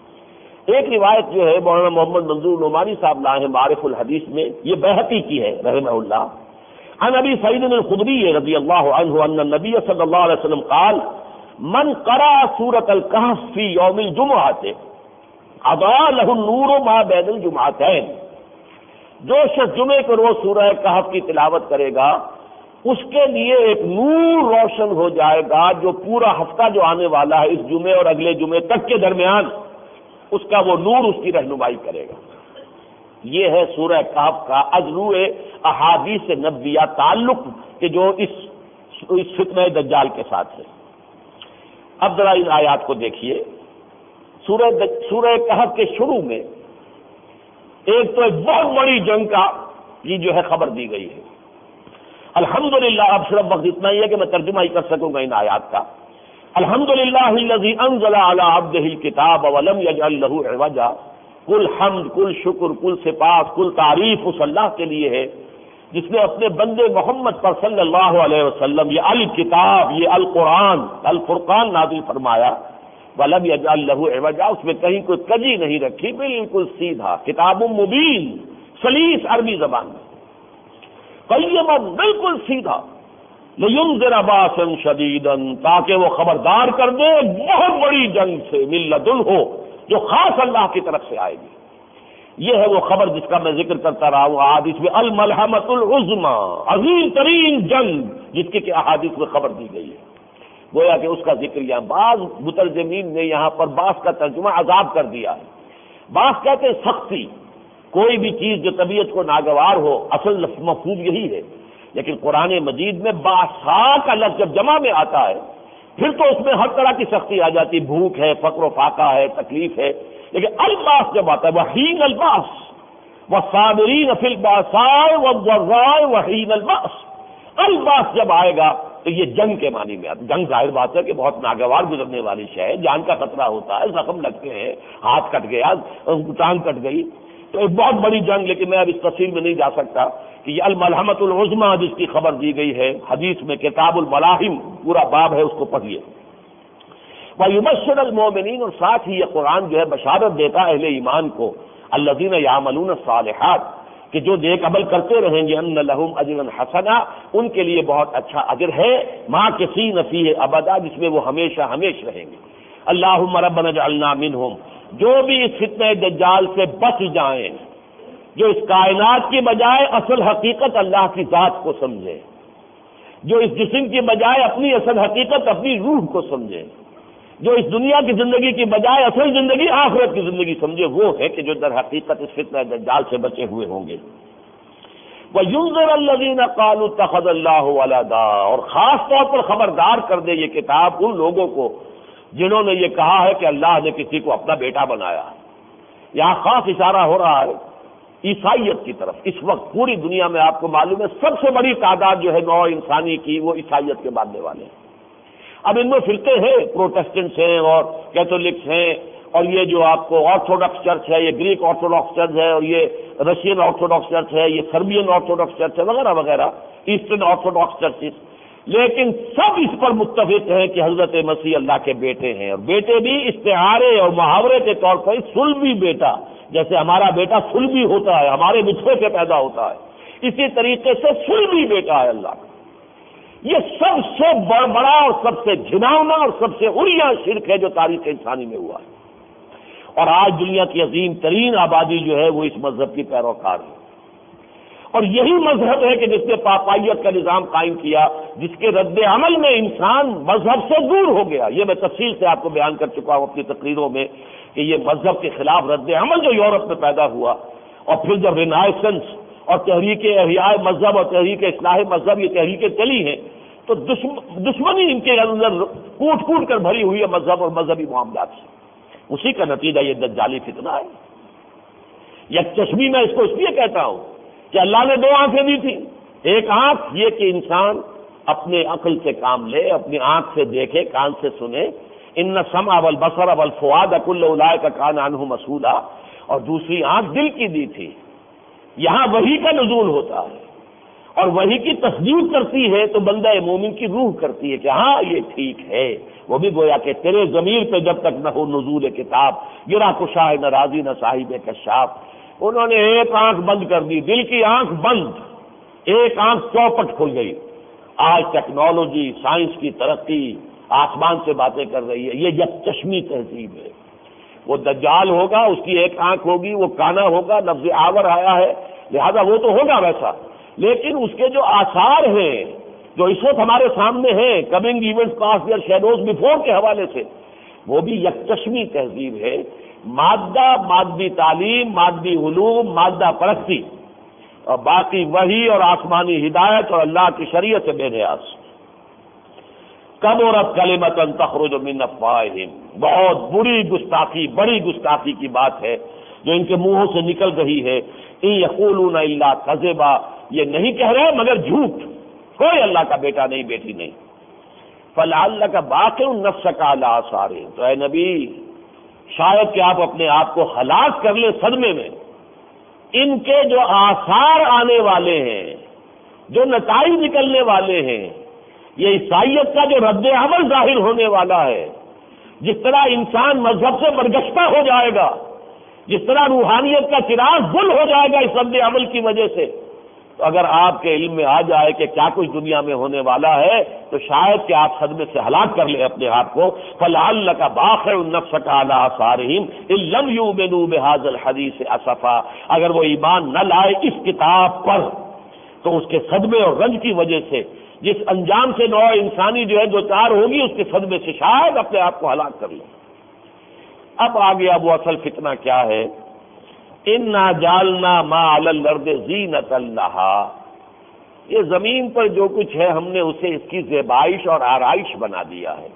ایک روایت جو ہے مولانا محمد منظور نعمانی صاحب لائے ہیں معارف الحدیث میں، یہ بیہقی کی ہے رحمہ اللہ، عن ابی سعید الخدری رضی اللہ عنہ ان النبی صلی اللہ علیہ وسلم قال من قرأ سورۃ الکہف فی یوم الجمعۃ اضاء له النور ما بین الجمعتین، جو شخص جمعے کو روز سورہ کہف کی تلاوت کرے گا اس کے لیے ایک نور روشن ہو جائے گا جو پورا ہفتہ جو آنے والا ہے اس جمعے اور اگلے جمعے تک کے درمیان اس کا وہ نور اس کی رہنمائی کرے گا۔ یہ ہے سورہ کہف کا ازرو احادیث نبویہ تعلق کہ جو اس اس فتنہ دجال کے ساتھ ہے۔ اب ذرا ان آیات کو دیکھیے، سورہ سورہ کہف کے شروع میں ایک تو ایک بہت بڑی جنگ کا یہ جو ہے خبر دی گئی ہے۔ الحمدللہ، اب صرف وقت اتنا ہی ہے کہ میں ترجمہ ہی کر سکوں گا ان آیات کا۔ الحمدللہ الذی انزل علی عبدہ الکتاب ولم یجعل لہ عوجا، کل حمد، کل شکر، کل سپاس، کل تعریف اس اللہ کے لیے ہے جس نے اپنے بندے محمد پر صلی اللہ علیہ وسلم یہ الکتاب، یہ القرآن، الفرقان نازل فرمایا، ولم یجعل لہ عوجا، اس میں کہیں کوئی کجی نہیں رکھی، بالکل سیدھا، کتاب مبین، سلیس عربی زبان میں، قیما، بالکل سیدھا، لینذر باسا شدیدا، تاکہ وہ خبردار کر دے بہت بڑی جنگ سے، من لدنہ، جو خاص اللہ کی طرف سے آئے گی۔ یہ ہے وہ خبر جس کا میں ذکر کرتا رہا ہوں احادیث میں، الملحمۃ العظمی، عظیم ترین جنگ جس کی کہ احادیث میں خبر دی گئی ہے، گویا کہ اس کا ذکر یہاں بعض مترجمین نے یہاں پر بعض کا ترجمہ عذاب کر دیا ہے، بعض کہتے ہیں سختی، کوئی بھی چیز جو طبیعت کو ناگوار ہو، اصل مفہوم یہی ہے، لیکن قرآن مجید میں باسا کا لفظ جب جمع میں آتا ہے پھر تو اس میں ہر طرح کی سختی آ جاتی، بھوک ہے، فقر و فاقہ ہے، تکلیف ہے، لیکن الباس جب آتا ہے، وحین الباس والصابرین فی الباساء والضراء وحین الباس، الباس جب آئے گا تو یہ جنگ کے معنی میں آتا ہے۔ جنگ ظاہر بات ہے کہ بہت ناگوار گزرنے والی شے ہے، جان کا خطرہ ہوتا ہے، زخم لگتے ہیں، ہاتھ کٹ گیا، ٹانگ کٹ گئی، تو ایک بہت بڑی جنگ، لیکن میں اب اس تفصیل میں نہیں جا سکتا کہ یہ الملحمۃ العظمی جس کی خبر دی گئی ہے حدیث میں، کتاب الملاحم پورا باب ہے، اس کو پڑھیے۔ وَيُبَشِّرُ الْمُؤْمِنِينَ، اور ساتھ ہی یہ قرآن جو ہے بشارت دیتا ہے اہل ایمان کو، الَّذِينَ يَعْمَلُونَ الصَّالِحَاتِ، کہ جو نیک عمل کرتے رہیں گے، أَنَّ لَهُمْ أَجْرًا حَسَنًا، ان کے لیے بہت اچھا اجر ہے، مَاكِثِينَ فِيهِ أَبَدًا، جس میں وہ ہمیشہ ہمیش رہیں گے۔ اللهم ربنا اجعلنا منهم، جو بھی اس فتنہ دجال سے بچ جائیں، جو اس کائنات کی بجائے اصل حقیقت اللہ کی ذات کو سمجھے، جو اس جسم کی بجائے اپنی اصل حقیقت اپنی روح کو سمجھے، جو اس دنیا کی زندگی کی بجائے اصل زندگی آخرت کی زندگی سمجھے، وہ ہے کہ جو در حقیقت اس فتنہ دجال سے بچے ہوئے ہوں گے۔ وَيُنذِرَ الَّذِينَ قَالُوا اتَّخَذَ اللَّهُ وَلَدًا، اور خاص طور پر خبردار کر دے یہ کتاب ان لوگوں کو جنہوں نے یہ کہا ہے کہ اللہ نے کسی کو اپنا بیٹا بنایا۔ یہاں خاص اشارہ ہو رہا ہے عیسائیت کی طرف۔ اس وقت پوری دنیا میں آپ کو معلوم ہے سب سے بڑی تعداد جو ہے نوع انسانی کی وہ عیسائیت کے ماننے والے ہیں۔ اب ان میں فرقے ہیں، پروٹسٹنٹس ہیں اور کیتھولکس ہیں، اور یہ جو آپ کو آرتھوڈاکس چرچ ہے، یہ گریک آرتھوڈاکس چرچ ہے، اور یہ رشین آرتھوڈاکس چرچ ہے، یہ سربین آرتھوڈاکس چرچ ہے، وغیرہ وغیرہ، ایسٹرن آرتھوڈاکس چرچز، لیکن سب اس پر متفق ہیں کہ حضرت مسیح اللہ کے بیٹے ہیں، اور بیٹے بھی استعارے اور محاورے کے طور پر صلبی بیٹا، جیسے ہمارا بیٹا صلبی ہوتا ہے، ہمارے نطفے سے پیدا ہوتا ہے، اسی طریقے سے صلبی بیٹا ہے اللہ کا۔ یہ سب سے بڑا اور سب سے گھناؤنا اور سب سے عریاں شرک ہے جو تاریخ انسانی میں ہوا ہے، اور آج دنیا کی عظیم ترین آبادی جو ہے وہ اس مذہب کی پیروکار ہے۔ اور یہی مذہب ہے کہ جس نے پاپائیت کا نظام قائم کیا، جس کے رد عمل میں انسان مذہب سے دور ہو گیا۔ یہ میں تفصیل سے آپ کو بیان کر چکا ہوں اپنی تقریروں میں کہ یہ مذہب کے خلاف رد عمل جو یورپ میں پیدا ہوا، اور پھر جب رینائسنس اور تحریک احیاء مذہب اور تحریک اصلاح مذہب یہ تحریکیں چلی ہیں، تو دشمنی ان کے اندر کوٹ کوٹ کر بھری ہوئی ہے مذہب اور مذہبی معاملات سے۔ اسی کا نتیجہ یہ دجالی فتنہ ہے۔ یک چشمی میں اس کو اس لیے کہتا ہوں کہ اللہ نے دو آنکھیں دی تھی، ایک آنکھ یہ کہ انسان اپنے عقل سے کام لے، اپنی آنکھ سے دیکھے، کان سے سنے، ان السمع والبصر والفؤاد کل اولئک کان عنہ مسئولا، اور دوسری آنکھ دل کی دی تھی۔ یہاں وحی کا نزول ہوتا ہے اور وحی کی تصدیق کرتی ہے تو بندہ مومن کی روح کرتی ہے کہ ہاں یہ ٹھیک ہے۔ وہ بھی گویا کہ تیرے ضمیر پہ جب تک نہ ہو نزول کتاب، گرا کشا نہ راضی نہ صاحب کشاف۔ انہوں نے ایک آنکھ بند کر دی، دل کی آنکھ بند، ایک آنکھ چوپٹ کھل گئی۔ آج ٹیکنالوجی، سائنس کی ترقی آسمان سے باتیں کر رہی ہے، یہ یک چشمی تہذیب ہے۔ وہ دجال ہوگا، اس کی ایک آنکھ ہوگی، وہ کانا ہوگا، لفظ آور آیا ہے لہذا وہ تو ہوگا ویسا، لیکن اس کے جو آثار ہیں جو اس وقت ہمارے سامنے ہیں، coming events past their shadows before کے حوالے سے، وہ بھی یک چشمی تہذیب ہے۔ مادہ، مادی تعلیم، مادی علوم، مادہ پرستی، اور باقی وحی اور آسمانی ہدایت اور اللہ کی شریعت سے بے نیاز۔ کبرت کلمۃ تخرج من افواہہم، بہت بری گستاخی، بڑی گستاخی کی بات ہے جو ان کے منہوں سے نکل رہی ہے۔ ان یقولون الا کذبا، یہ نہیں کہہ رہے مگر جھوٹ، کوئی اللہ کا بیٹا نہیں، بیٹی نہیں۔ فلعلک باقع نفسک علی آثارہم، تو اے نبی شاید کہ آپ اپنے آپ کو ہلاک کر لیں صدمے میں، ان کے جو آثار آنے والے ہیں، جو نتائج نکلنے والے ہیں، یہ عیسائیت کا جو رد عمل ظاہر ہونے والا ہے، جس طرح انسان مذہب سے برگشتہ ہو جائے گا، جس طرح روحانیت کا چراغ گل ہو جائے گا اس رد عمل کی وجہ سے، تو اگر آپ کے علم میں آ جائے کہ کیا کچھ دنیا میں ہونے والا ہے تو شاید کہ آپ صدمے سے ہلاک کر لیں اپنے آپ کو۔ فلعلک باخع نفسک علی آثارہم ان لم یؤمنوا بہذا الحدیث اسفا، اگر وہ ایمان نہ لائے اس کتاب پر تو اس کے صدمے اور رنج کی وجہ سے، جس انجام سے نوع انسانی جو ہے دو چار ہوگی، اس کے صدمے سے شاید اپنے آپ کو ہلاک کر لیں۔ اب آگے اب وہ اصل فتنہ کیا ہے؟ انا جعلنا ما علی الارض زینۃ لہا، یہ زمین پر جو کچھ ہے ہم نے اسے اس کی زیبائش اور آرائش بنا دیا ہے۔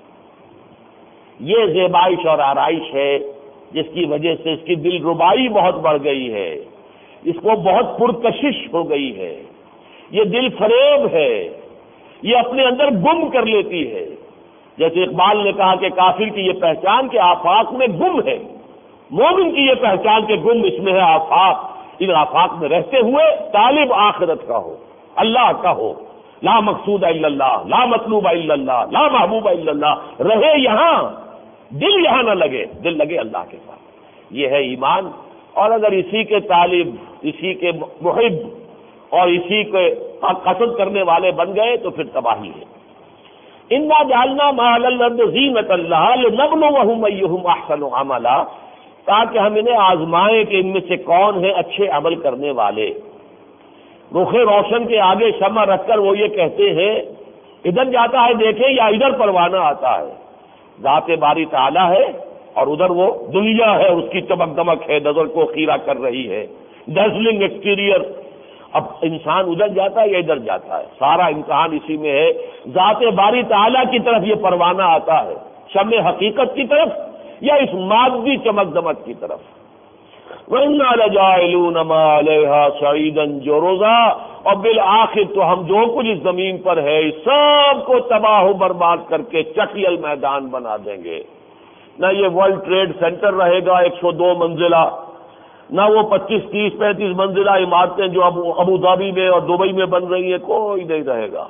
یہ زیبائش اور آرائش ہے جس کی وجہ سے اس کی دل ربائی بہت بڑھ گئی ہے، اس کو بہت پرکشش ہو گئی ہے، یہ دل فریب ہے، یہ اپنے اندر گم کر لیتی ہے۔ جیسے اقبال نے کہا کہ کافر کی یہ پہچان کہ آفاق میں گم ہے، مومن کی یہ پہچان کہ گم اس میں ہے آفاق، ان آفاق میں رہتے ہوئے طالب آخرت کا ہو، اللہ کا ہو، لا مقصود الا اللہ، لا مطلوب الا اللہ، لا محبوب الا اللہ، رہے یہاں، دل یہاں نہ لگے، دل لگے اللہ کے ساتھ، یہ ہے ایمان۔ اور اگر اسی کے طالب، اسی کے محب اور اسی کے قصد کرنے والے بن گئے تو پھر تباہی ہے۔ انا جعلنا ما علی الارض زینۃ لہا لنبلوہم ایہم احسن عملا، تاکہ ہم انہیں آزمائیں کہ ان میں سے کون ہیں اچھے عمل کرنے والے۔ رخ روشن کے آگے شمع رکھ کر وہ یہ کہتے ہیں، ادھر جاتا ہے دیکھیں یا ادھر پروانہ آتا ہے، ذات باری تعالیٰ ہے اور ادھر وہ دنیا ہے، اس کی چمک دمک ہے، نظر کو خیرہ کر رہی ہے، ڈیزلنگ ایکسٹیریئر۔ اب انسان ادھر جاتا ہے یا ادھر جاتا ہے، سارا امتحان اسی میں ہے۔ ذات باری تعالیٰ کی طرف یہ پروانہ آتا ہے، شمع حقیقت کی طرف یا اس مادی چمک دمک کی طرف۔ وَإِنَّا لَجَاعِلُونَ مَا عَلَيْهَا صَعِيدًا جُرُزًا، اور بالآخر تو ہم جو کچھ اس زمین پر ہے اس سب کو تباہ و برباد کر کے چٹیل میدان بنا دیں گے۔ نہ یہ ورلڈ ٹریڈ سینٹر رہے گا ایک سو دو منزلہ، نہ وہ پچیس تیس پینتیس منزلہ عمارتیں جو ابو ابو ظبی میں اور دبئی میں بن رہی ہیں، کوئی نہیں رہے گا،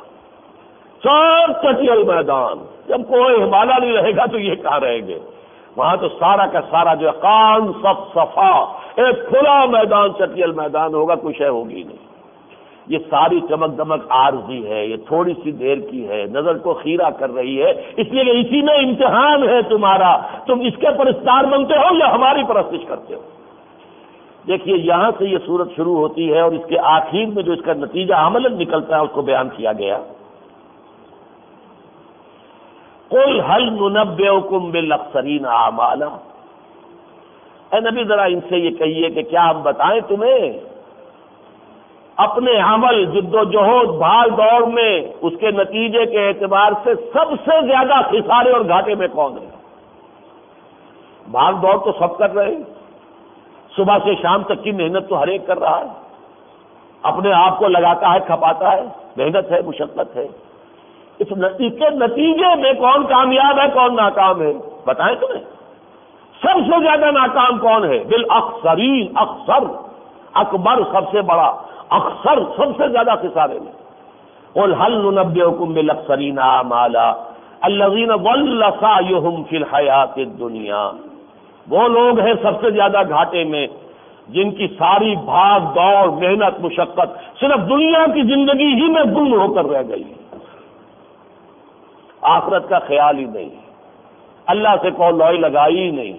سب چٹیل میدان۔ جب کوئی ہمالیہ نہیں رہے گا تو یہ کہاں رہیں گے؟ وہاں تو سارا کا سارا جو ہے قان صف صفا، ایک کھلا میدان، چٹیل میدان ہوگا، کوئی شے ہوگی نہیں۔ یہ ساری چمک دمک عارضی ہے، یہ تھوڑی سی دیر کی ہے، نظر کو خیرہ کر رہی ہے، اس لیے کہ اسی میں امتحان ہے تمہارا، تم اس کے پرستار بنتے ہو یا ہماری پرستش کرتے ہو۔ دیکھیے یہاں سے یہ صورت شروع ہوتی ہے اور اس کے آخر میں جو اس کا نتیجہ عملاً نکلتا ہے اس کو بیان کیا گیا. قل هل ننبئکم بالاخسرین اعمالا، اے نبی ذرا ان سے یہ کہیے کہ کیا ہم بتائیں تمہیں اپنے عمل، جد و جہد، بھاگ دوڑ میں اس کے نتیجے کے اعتبار سے سب سے زیادہ خسارے اور گھاٹے میں کون ہے؟ بھاگ دوڑ تو سب کر رہے ہیں، صبح سے شام تک کی محنت تو ہر ایک کر رہا ہے، اپنے آپ کو لگاتا ہے، کھپاتا ہے، محنت ہے، مشقت ہے. اس کے نتیجے میں کون کامیاب ہے، کون ناکام ہے؟ بتائیں تمہیں سب سے زیادہ ناکام کون ہے؟ بالاخسرین، اکثر، اکبر سب سے بڑا، اکثر سب سے زیادہ خسارے میں. قل هل ننبئکم بالاخسرین اعمالا الذین ضل سعیہم فی الحیاۃ الدنیا، وہ لوگ ہیں سب سے زیادہ گھاٹے میں جن کی ساری بھاگ دوڑ، محنت، مشقت صرف دنیا کی زندگی ہی میں گم ہو کر رہ گئی، آخرت کا خیال ہی نہیں، اللہ سے کوئی لوئی لگائی ہی نہیں،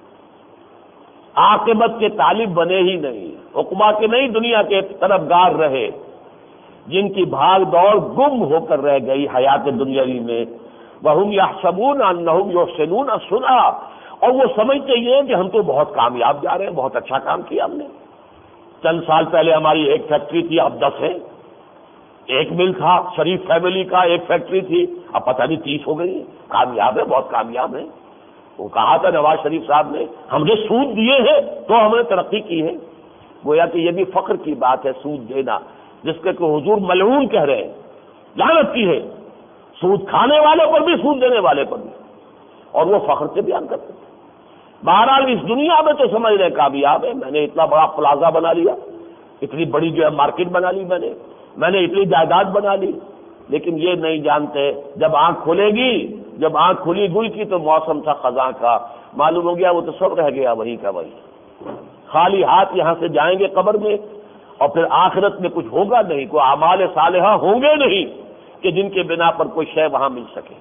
عاقبت کے طالب بنے ہی نہیں، عقبہ کے نہیں دنیا کے طرفدار رہے، جن کی بھاگ دوڑ گم ہو کر رہ گئی حیات دنیاوی میں. وَهُمْ يَحْسَبُونَ أَنَّهُمْ يُحْسِنُونَ صُنْعًا، اور وہ سمجھتے یہ کہ ہم تو بہت کامیاب جا رہے ہیں، بہت اچھا کام کیا ہم نے. چند سال پہلے ہماری ایک فیکٹری تھی، اب دس ہے. ایک مل تھا شریف فیملی کا، ایک فیکٹری تھی، اب پتہ نہیں تیس ہو گئی. کامیاب ہے، بہت کامیاب ہے. وہ کہا تھا نواز شریف صاحب نے، ہم نے سود دیے ہیں تو ہم نے ترقی کی ہے. گویا کہ یہ بھی فخر کی بات ہے سود دینا، جس کے کہ حضور ملعون کہہ رہے ہیں، لعنت کی ہے سود کھانے والے پر بھی، سود دینے والے پر بھی، اور وہ فخر سے بیان کرتے ہیں. بہرحال اس دنیا میں تو سمجھ رہے کامیاب ہے، میں نے اتنا بڑا پلازا بنا لیا، اتنی بڑی جو ہے مارکیٹ بنا لی، میں نے میں نے اتنی جائیداد بنا لی. لیکن یہ نہیں جانتے جب آنکھ کھلے گی، جب آنکھ کھلی گل کی تو موسم تھا خزاں کا، معلوم ہو گیا وہ تو سب رہ گیا وہی کا وہی. خالی ہاتھ یہاں سے جائیں گے قبر میں، اور پھر آخرت میں کچھ ہوگا نہیں، کوئی اعمال صالحہ ہوں گے نہیں کہ جن کے بنا پر کوئی شے وہاں مل سکے.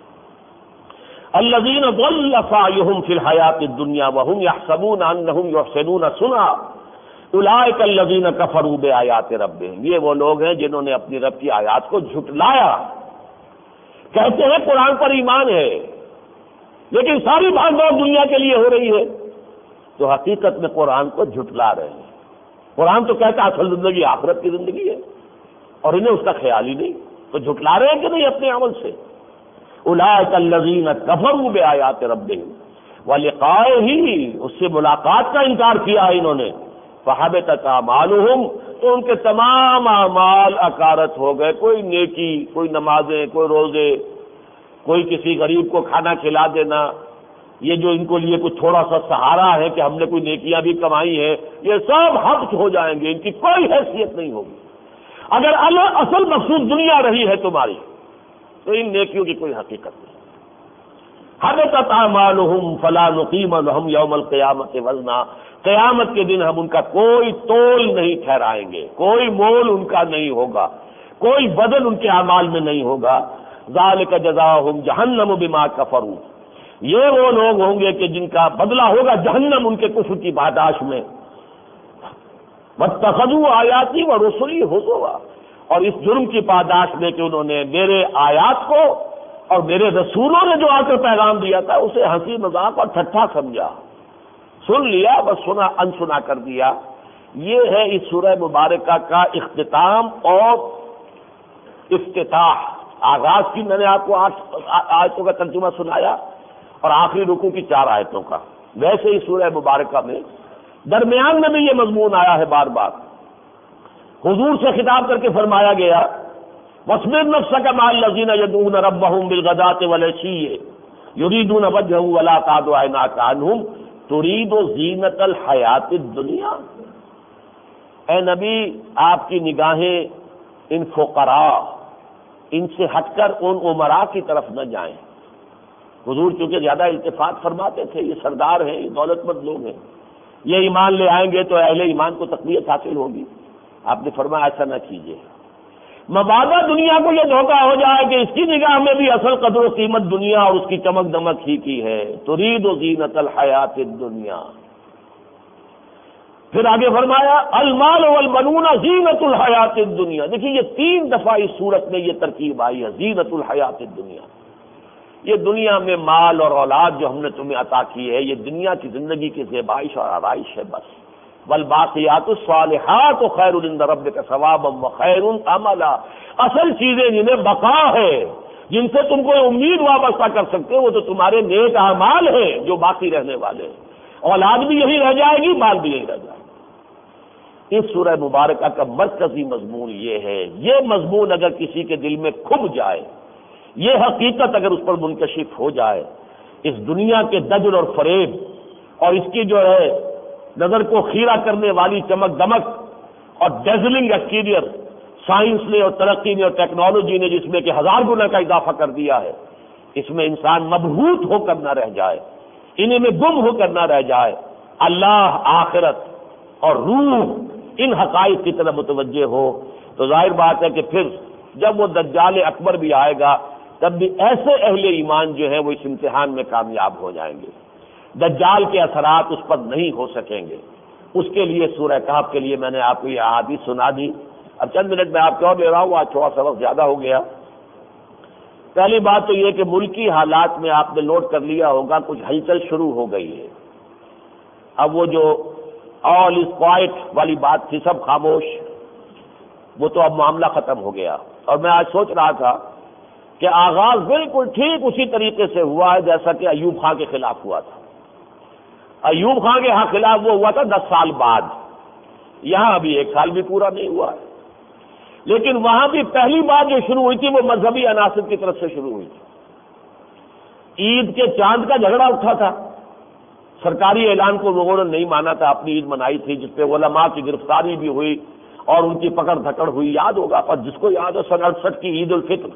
الذین ضل سعیہم فی الحیاۃ الدنیا وہم یحسبون انہم یحسنون صنعا اولئک الذین کفروا بآیات ربہم، یہ وہ لوگ ہیں جنہوں نے اپنی رب کی آیات کو جھٹلایا. کہتے ہیں قرآن پر ایمان ہے لیکن ساری بھاگ دوڑ دنیا کے لیے ہو رہی ہے، تو حقیقت میں قرآن کو جھٹلا رہے ہیں. قرآن تو کہتا ہے اصل زندگی آخرت کی زندگی ہے، اور انہیں اس کا خیال ہی نہیں، تو جھٹلا رہے ہیں کہ نہیں اپنے عمل سے. اولئک الذین کفروا بآیات ربہم ولقائہ، اس سے ملاقات کا انکار کیا ہے انہوں نے. فحبطت اعمالہم، تو ان کے تمام اعمال اکارت ہو گئے. کوئی نیکی، کوئی نمازیں، کوئی روزے، کوئی کسی غریب کو کھانا کھلا دینا، یہ جو ان کو لیے کچھ تھوڑا سا سہارا ہے کہ ہم نے کوئی نیکیاں بھی کمائی ہیں، یہ سب حبط ہو جائیں گے، ان کی کوئی حیثیت نہیں ہوگی. اگر اصل مقصود دنیا رہی ہے تمہاری تو ان نیکیوں کی کوئی حقیقت نہیں. حبطت اعمالہم فلا نقیم لہم یوم القیامۃ وزنا، قیامت کے دن ہم ان کا کوئی تول نہیں ٹھہرائیں گے، کوئی مول ان کا نہیں ہوگا، کوئی بدل ان کے اعمال میں نہیں ہوگا. ذالک جزاؤہم جہنم بما کفروا، یہ وہ لوگ ہوں گے کہ جن کا بدلہ ہوگا جہنم ان کے کفر کی پاداش میں. واتخذوا آیاتی ورسلی ہزوا، اور اس جرم کی پاداش میں کہ انہوں نے میرے آیات کو اور میرے رسولوں نے جو آ کر پیغام دیا تھا اسے ہنسی مذاق اور ٹھٹھا سمجھا، سن لیا بس، سنا انسنا کر دیا. یہ ہے اس سورہ مبارکہ کا اختتام اور افتتاح. آغاز کی میں نے آپ کو آٹھ آیتوں کا ترجمہ سنایا اور آخری رکوع کی چار آیتوں کا. ویسے ہی سورہ مبارکہ میں درمیان میں بھی یہ مضمون آیا ہے بار بار. حضور سے خطاب کر کے فرمایا گیا وَاصْبِرْ نَفْسَكَ مَعَ الَّذِينَ يَدْعُونَ رَبَّهُمْ بِالْغَدَاةِ وَالْعَشِيِّ يُرِيدُونَ وَجْهَهُ وَلَا تَعْدُ عَيْنَاكَ عَنْهُمْ تُرِيدُ زِينَةَ الْحَيَاةِ الدُّنْيَا. اے نبی آپ کی نگاہیں ان فقراء، ان سے ہٹ کر ان عمراء کی طرف نہ جائیں. حضور چونکہ زیادہ التفات فرماتے تھے، یہ سردار ہیں، یہ دولت مند لوگ ہیں، یہ ایمان لے آئیں گے تو اہل ایمان کو تقویت حاصل ہوگی. آپ نے فرمایا ایسا نہ کیجیے. مبادا دنیا کو یہ دھوکہ ہو جائے کہ اس کی نگاہ میں بھی اصل قدر و قیمت دنیا اور اس کی چمک دمک ہی کی ہے. ترید و زینت الحیات الدنیا. پھر آگے فرمایا المال والبنون زینت الحیات الدنیا. دیکھیے یہ تین دفعہ اس صورت میں یہ ترکیب آئی ہے، زینت الحیات الدنیا. یہ دنیا میں مال اور اولاد جو ہم نے تمہیں عطا کی ہے، یہ دنیا کی زندگی کی زیبائش اور آرائش ہے بس. والباقیات الصالحات خیر عند ربک ثوابا وخیر عملا. اصل چیزیں جنہیں بقا ہے، جن سے تم کو امید وابستہ کر سکتے ہو، وہ تو تمہارے نیک اعمال ہیں جو باقی رہنے والے ہیں. اولاد بھی یہی رہ جائے گی، مال بھی یہی رہ جائے گا. اس سورہ مبارکہ کا مرکزی مضمون یہ ہے. یہ مضمون اگر کسی کے دل میں کھب جائے، یہ حقیقت اگر اس پر منکشف ہو جائے، اس دنیا کے دجل اور فریب اور اس کی جو ہے نظر کو خیرہ کرنے والی چمک دمک اور ڈیزلنگ ایکسٹیریئر سائنس نے اور ترقی نے اور ٹیکنالوجی نے جس میں کہ ہزار گنا کا اضافہ کر دیا ہے، اس میں انسان مبہوت ہو کر نہ رہ جائے، انہیں میں گم ہو کر نہ رہ جائے. اللہ، آخرت اور روح ان حقائق کی طرف متوجہ ہو تو ظاہر بات ہے کہ پھر جب وہ دجال اکبر بھی آئے گا تب بھی ایسے اہل ایمان جو ہیں وہ اس امتحان میں کامیاب ہو جائیں گے. دجال کے اثرات اس پر نہیں ہو سکیں گے. اس کے لیے سورہ کہف کے لیے میں نے آپ کو یہ احادیث سنا دی. اب چند منٹ میں آپ کو اور لے رہا ہوں، آج تھوڑا سا وقت زیادہ ہو گیا. پہلی بات تو یہ کہ ملکی حالات میں آپ نے نوٹ کر لیا ہوگا کچھ ہلچل شروع ہو گئی ہے. اب وہ جو آل از کوائٹ والی بات تھی، سب خاموش، وہ تو اب معاملہ ختم ہو گیا. اور میں آج سوچ رہا تھا کہ آغاز بالکل ٹھیک اسی طریقے سے ہوا ہے جیسا کہ ایوب خان کے خلاف ہوا تھا. ایوب خان کے ہاں خلاف وہ ہوا تھا دس سال بعد، یہاں ابھی ایک سال بھی پورا نہیں ہوا ہے. لیکن وہاں بھی پہلی بات جو شروع ہوئی تھی وہ مذہبی عناصر کی طرف سے شروع ہوئی تھی. عید کے چاند کا جھگڑا اٹھا تھا، سرکاری اعلان کو لوگوں نے نہیں مانا تھا، اپنی عید منائی تھی جس پہ علماء کی گرفتاری بھی ہوئی اور ان کی پکڑ دھکڑ ہوئی. یاد ہوگا پر جس کو یاد ہو سن اڑسٹھ کی عید الفطر.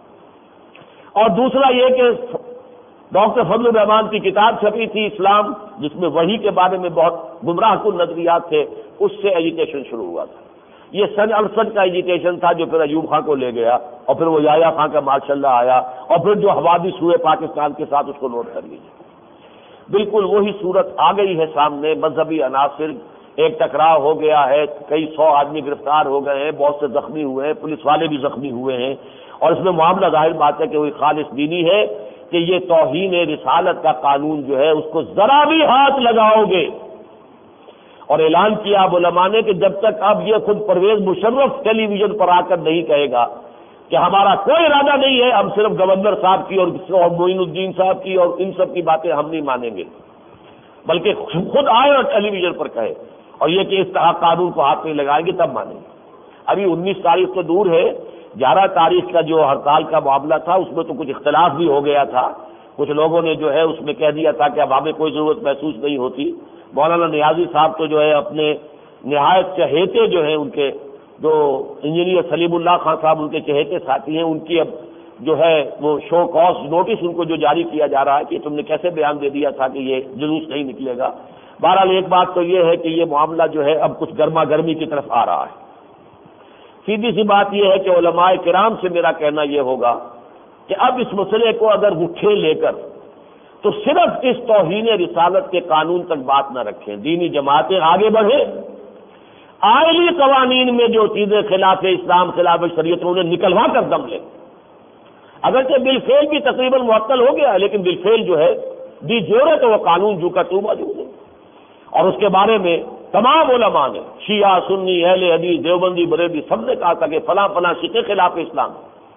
اور دوسرا یہ کہ ڈاکٹر فضل الرحمان کی کتاب چھپی تھی اسلام، جس میں وحی کے بارے میں بہت گمراہ کن نظریات تھے، اس سے ایجیٹیشن شروع ہوا تھا. یہ سن اڑسٹھ کا ایجیٹیشن تھا جو پھر ایوب خان کو لے گیا اور پھر وہ یحییٰ خان کا ماشاء اللہ آیا اور پھر جو حوادث ہوئے پاکستان کے ساتھ اس کو نوٹ کر لیجیے. بالکل وہی صورت آ گئی ہے سامنے. مذہبی عناصر، ایک ٹکراؤ ہو گیا ہے، کئی سو آدمی گرفتار ہو گئے ہیں، بہت سے زخمی ہوئے ہیں، پولیس والے بھی زخمی ہوئے ہیں. اور اس میں معاملہ ظاہر بات ہے کہ وہی خالص دینی ہے کہ یہ توہین رسالت کا قانون جو ہے اس کو ذرا بھی ہاتھ لگاؤ گے. اور اعلان کیا اب علماء نے کہ جب تک اب یہ خود پرویز مشرف ٹیلی ویژن پر آ کر نہیں کہے گا کہ ہمارا کوئی ارادہ نہیں ہے، ہم صرف گورنر صاحب کی اور معین الدین صاحب کی اور ان سب کی باتیں ہم نہیں مانیں گے، بلکہ خود آئے اور ٹیلی ویژن پر کہے اور یہ کہ اس طرح قانون کو ہاتھ نہیں لگائیں گے تب مانیں گے. ابھی انیس تاریخ تو دور ہے، گیارہ تاریخ کا جو ہڑتال کا معاملہ تھا اس میں تو کچھ اختلاف بھی ہو گیا تھا. کچھ لوگوں نے جو ہے اس میں کہہ دیا تھا کہ اب ہمیں کوئی ضرورت محسوس نہیں ہوتی. مولانا نیازی صاحب تو جو ہے اپنے نہایت چہیتے جو ہیں ان کے جو انجینئر سلیم اللہ خان صاحب ان کے چہیتے ساتھی ہیں، ان کی اب جو ہے وہ شو کاز نوٹس ان کو جو جاری کیا جا رہا ہے کہ تم نے کیسے بیان دے دیا تھا کہ یہ جلوس نہیں نکلے گا. بہرحال ایک بات تو یہ ہے کہ یہ معاملہ جو ہے اب کچھ گرما گرمی کی طرف آ رہا ہے. سیدھی سی بات یہ ہے کہ علماء کرام سے میرا کہنا یہ ہوگا کہ اب اس مسئلے کو اگر اٹھے لے کر تو صرف اس توہین رسالت کے قانون تک بات نہ رکھیں، دینی جماعتیں آگے بڑھیں، آئلی قوانین میں جو چیزیں خلاف اسلام خلاف شریعت انہیں نکلوا کر دم لیں. اگرچہ بالفعل بھی تقریباً معطل ہو گیا ہے لیکن بالفعل جو ہے دی جوڑے تو وہ قانون جو کا تو موجود ہے. اور اس کے بارے میں تمام علماء نے، شیعہ، سنی، اہل حدیث، دیوبندی، بریلوی، سب نے کہا تھا کہ فلاں فلاں شیعہ خلاف اسلام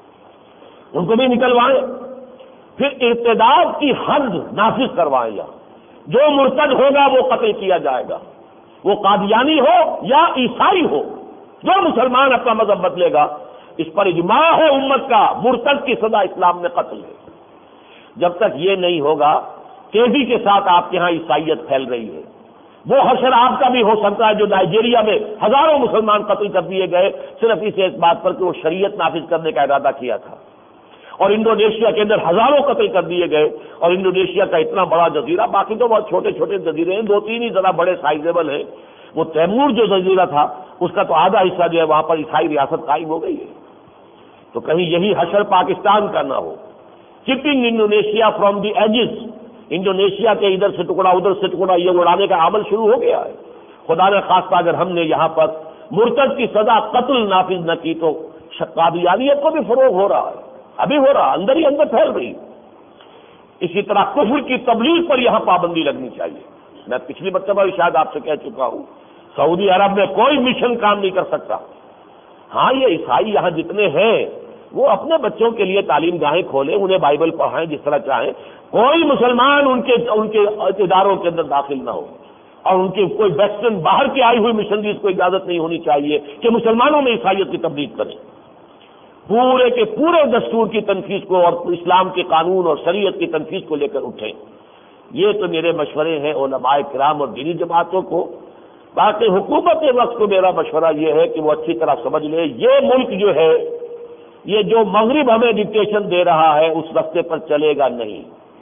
ان کو بھی نکلوائیں. پھر ارتداد کی حد نافذ کروائیں. یا جو مرتد ہوگا وہ قتل کیا جائے گا، وہ قادیانی ہو یا عیسائی ہو، جو مسلمان اپنا مذہب بدلے گا اس پر اجماع ہے امت کا، مرتد کی سزا اسلام میں قتل ہے. جب تک یہ نہیں ہوگا تیزی کے ساتھ آپ کے ہاں عیسائیت پھیل رہی ہے. وہ حشر آپ کا بھی ہو سکتا ہے جو نائجیریا میں ہزاروں مسلمان قتل کر دیے گئے صرف اس بات پر کہ وہ شریعت نافذ کرنے کا ارادہ کیا تھا. اور انڈونیشیا کے اندر ہزاروں قتل کر دیے گئے. اور انڈونیشیا کا اتنا بڑا جزیرہ، باقی تو بہت چھوٹے چھوٹے جزیرے ہیں، دو تین ہی ذرا بڑے سائزیبل ہیں. وہ تیمور جو جزیرہ تھا اس کا تو آدھا حصہ جو ہے وہاں پر عیسائی ریاست قائم ہو گئی ہے. تو کہیں یہی حشر پاکستان کا نہ ہو. Chipping Indonesia from the ages, Indonesia کے ادھر سے ٹکڑا ادھر سے ٹکڑا یہ اڑانے کا عمل شروع ہو گیا ہے. خدا نے خاصہ اگر ہم نے یہاں پر مرتد کی سزا قتل نافذ نہ کی تو قادیانیت کو بھی فروغ ہو رہا ہے، ابھی ہو رہا، اندر ہی اندر پھیل رہی۔ اسی طرح کفر کی تبلیغ پر یہاں پابندی لگنی چاہیے۔ میں پچھلی مرتبہ بھی شاید آپ سے کہہ چکا ہوں، سعودی عرب میں کوئی مشن کام نہیں کر سکتا۔ ہاں یہ عیسائی یہاں جتنے ہیں وہ اپنے بچوں کے لیے تعلیم گاہیں کھولیں، انہیں بائبل پڑھائیں جس طرح چاہیں، کوئی مسلمان ان کے ان کے اداروں کے اندر داخل نہ ہو، اور ان کی کوئی ویسٹرن باہر کی آئی ہوئی مشنریز کو اجازت نہیں ہونی چاہیے کہ مسلمانوں میں عیسائیت کی تبلیغ کریں۔ پورے کے پورے دستور کی تنفیذ کو اور اسلام کے قانون اور شریعت کی تنفیذ کو لے کر اٹھیں۔ یہ تو میرے مشورے ہیں علماء کرام اور دینی جماعتوں کو۔ باقی حکومت وقت کو میرا مشورہ یہ ہے کہ وہ اچھی طرح سمجھ لے یہ ملک جو ہے، یہ جو مغرب ہمیں ڈکٹیشن دے رہا ہے اس راستے پر چلے گا نہیں۔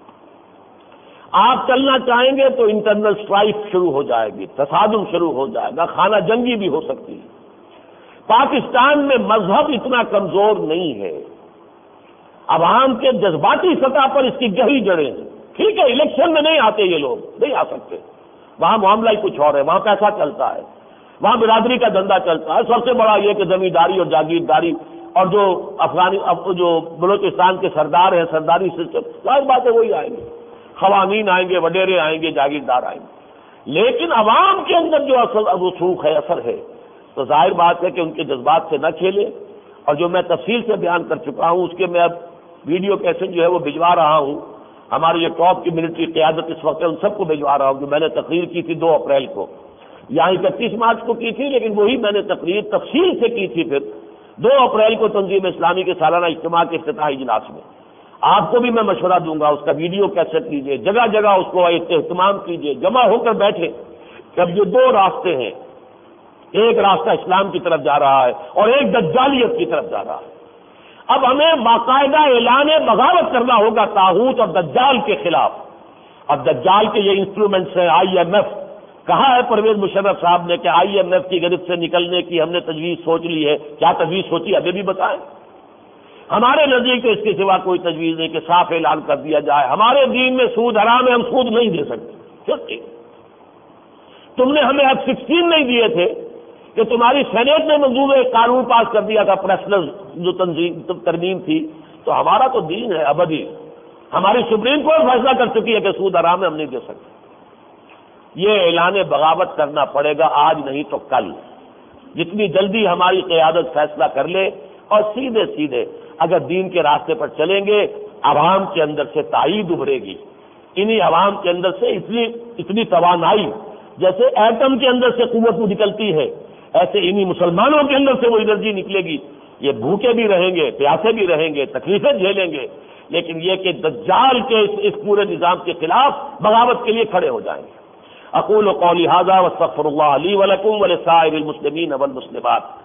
آپ چلنا چاہیں گے تو انٹرنل اسٹرائف شروع ہو جائے گی، تصادم شروع ہو جائے گا، خانہ جنگی بھی ہو سکتی ہے۔ پاکستان میں مذہب اتنا کمزور نہیں ہے، عوام کے جذباتی سطح پر اس کی گہری جڑیں ہیں۔ ٹھیک ہے الیکشن میں نہیں آتے یہ لوگ، نہیں آ سکتے، وہاں معاملہ ہی کچھ اور ہے، وہاں پیسہ چلتا ہے، وہاں برادری کا دھندا چلتا ہے۔ سب سے بڑا یہ کہ زمینداری اور جاگیرداری اور جو افغانی جو بلوچستان کے سردار ہیں سرداری سسٹم، ظاہر بات ہے وہی آئیں گے، خوانین آئیں گے، وڈیرے آئیں گے، جاگیردار آئیں گے۔ لیکن عوام کے اندر جو اصل رسوخ ہے، اثر ہے، تو ظاہر بات ہے کہ ان کے جذبات سے نہ کھیلے۔ اور جو میں تفصیل سے بیان کر چکا ہوں اس کے میں اب ویڈیو کیسٹ جو ہے وہ بھجوا رہا ہوں، ہماری یہ ٹاپ کی ملٹری قیادت اس وقت ہے ان سب کو بھجوا رہا ہوں، جو میں نے تقریر کی تھی دو اپریل کو، یہاں اکتیس مارچ کو کی تھی، لیکن وہی میں نے تقریر تفصیل سے کی تھی پھر دو اپریل کو تنظیم اسلامی کے سالانہ اجتماع کے افتتاحی اجلاس میں۔ آپ کو بھی میں مشورہ دوں گا، اس کا ویڈیو کیسٹ لیجیے، جگہ جگہ اس کو اہتمام کیجیے، جمع ہو کر بیٹھے کہ اب یہ دو راستے ہیں، ایک راستہ اسلام کی طرف جا رہا ہے اور ایک دجالیت کی طرف جا رہا ہے۔ اب ہمیں باقاعدہ اعلان بغاوت کرنا ہوگا طاغوت اور دجال کے خلاف۔ اب دجال کے یہ انسٹرومنٹس ہیں، آئی ایم ایف، کہا ہے پرویز مشرف صاحب نے کہ آئی ایم ایف کی گرفت سے نکلنے کی ہم نے تجویز سوچ لی ہے۔ کیا تجویز سوچی ابھی بھی بتائیں؟ ہمارے نزدیک تو اس کے سوا کوئی تجویز نہیں کہ صاف اعلان کر دیا جائے ہمارے دین میں سود حرام ہے، ہم سود نہیں دے سکتے۔ ٹھیک، تم نے ہمیں اب سکسٹین نہیں دیے تھے کہ تمہاری سینیٹ نے منظور ایک قانون پاس کر دیا تھا، پریسنل جو تنظیم ترمیم تھی، تو ہمارا تو دین ہے ابدی، ہماری سپریم کورٹ فیصلہ کر چکی ہے کہ سود حرام ہے، ہم نہیں دے سکتے۔ یہ اعلان بغاوت کرنا پڑے گا، آج نہیں تو کل، جتنی جلدی ہماری قیادت فیصلہ کر لے، اور سیدھے سیدھے اگر دین کے راستے پر چلیں گے عوام کے اندر سے تائید ابھرے گی، انہی عوام کے اندر سے اتنی اتنی توانائی، جیسے ایٹم کے اندر سے قوت نکلتی ہے ایسے انہی مسلمانوں کے اندر سے وہ انرجی نکلے گی۔ یہ بھوکے بھی رہیں گے، پیاسے بھی رہیں گے، تکلیفیں جھیلیں گے، لیکن یہ کہ دجال کے اس, اس پورے نظام کے خلاف بغاوت کے لیے کھڑے ہو جائیں گے۔ اقول قولی ھذا واستغفر اللہ لی ولکم ولسائر المسلمین والمسلمات۔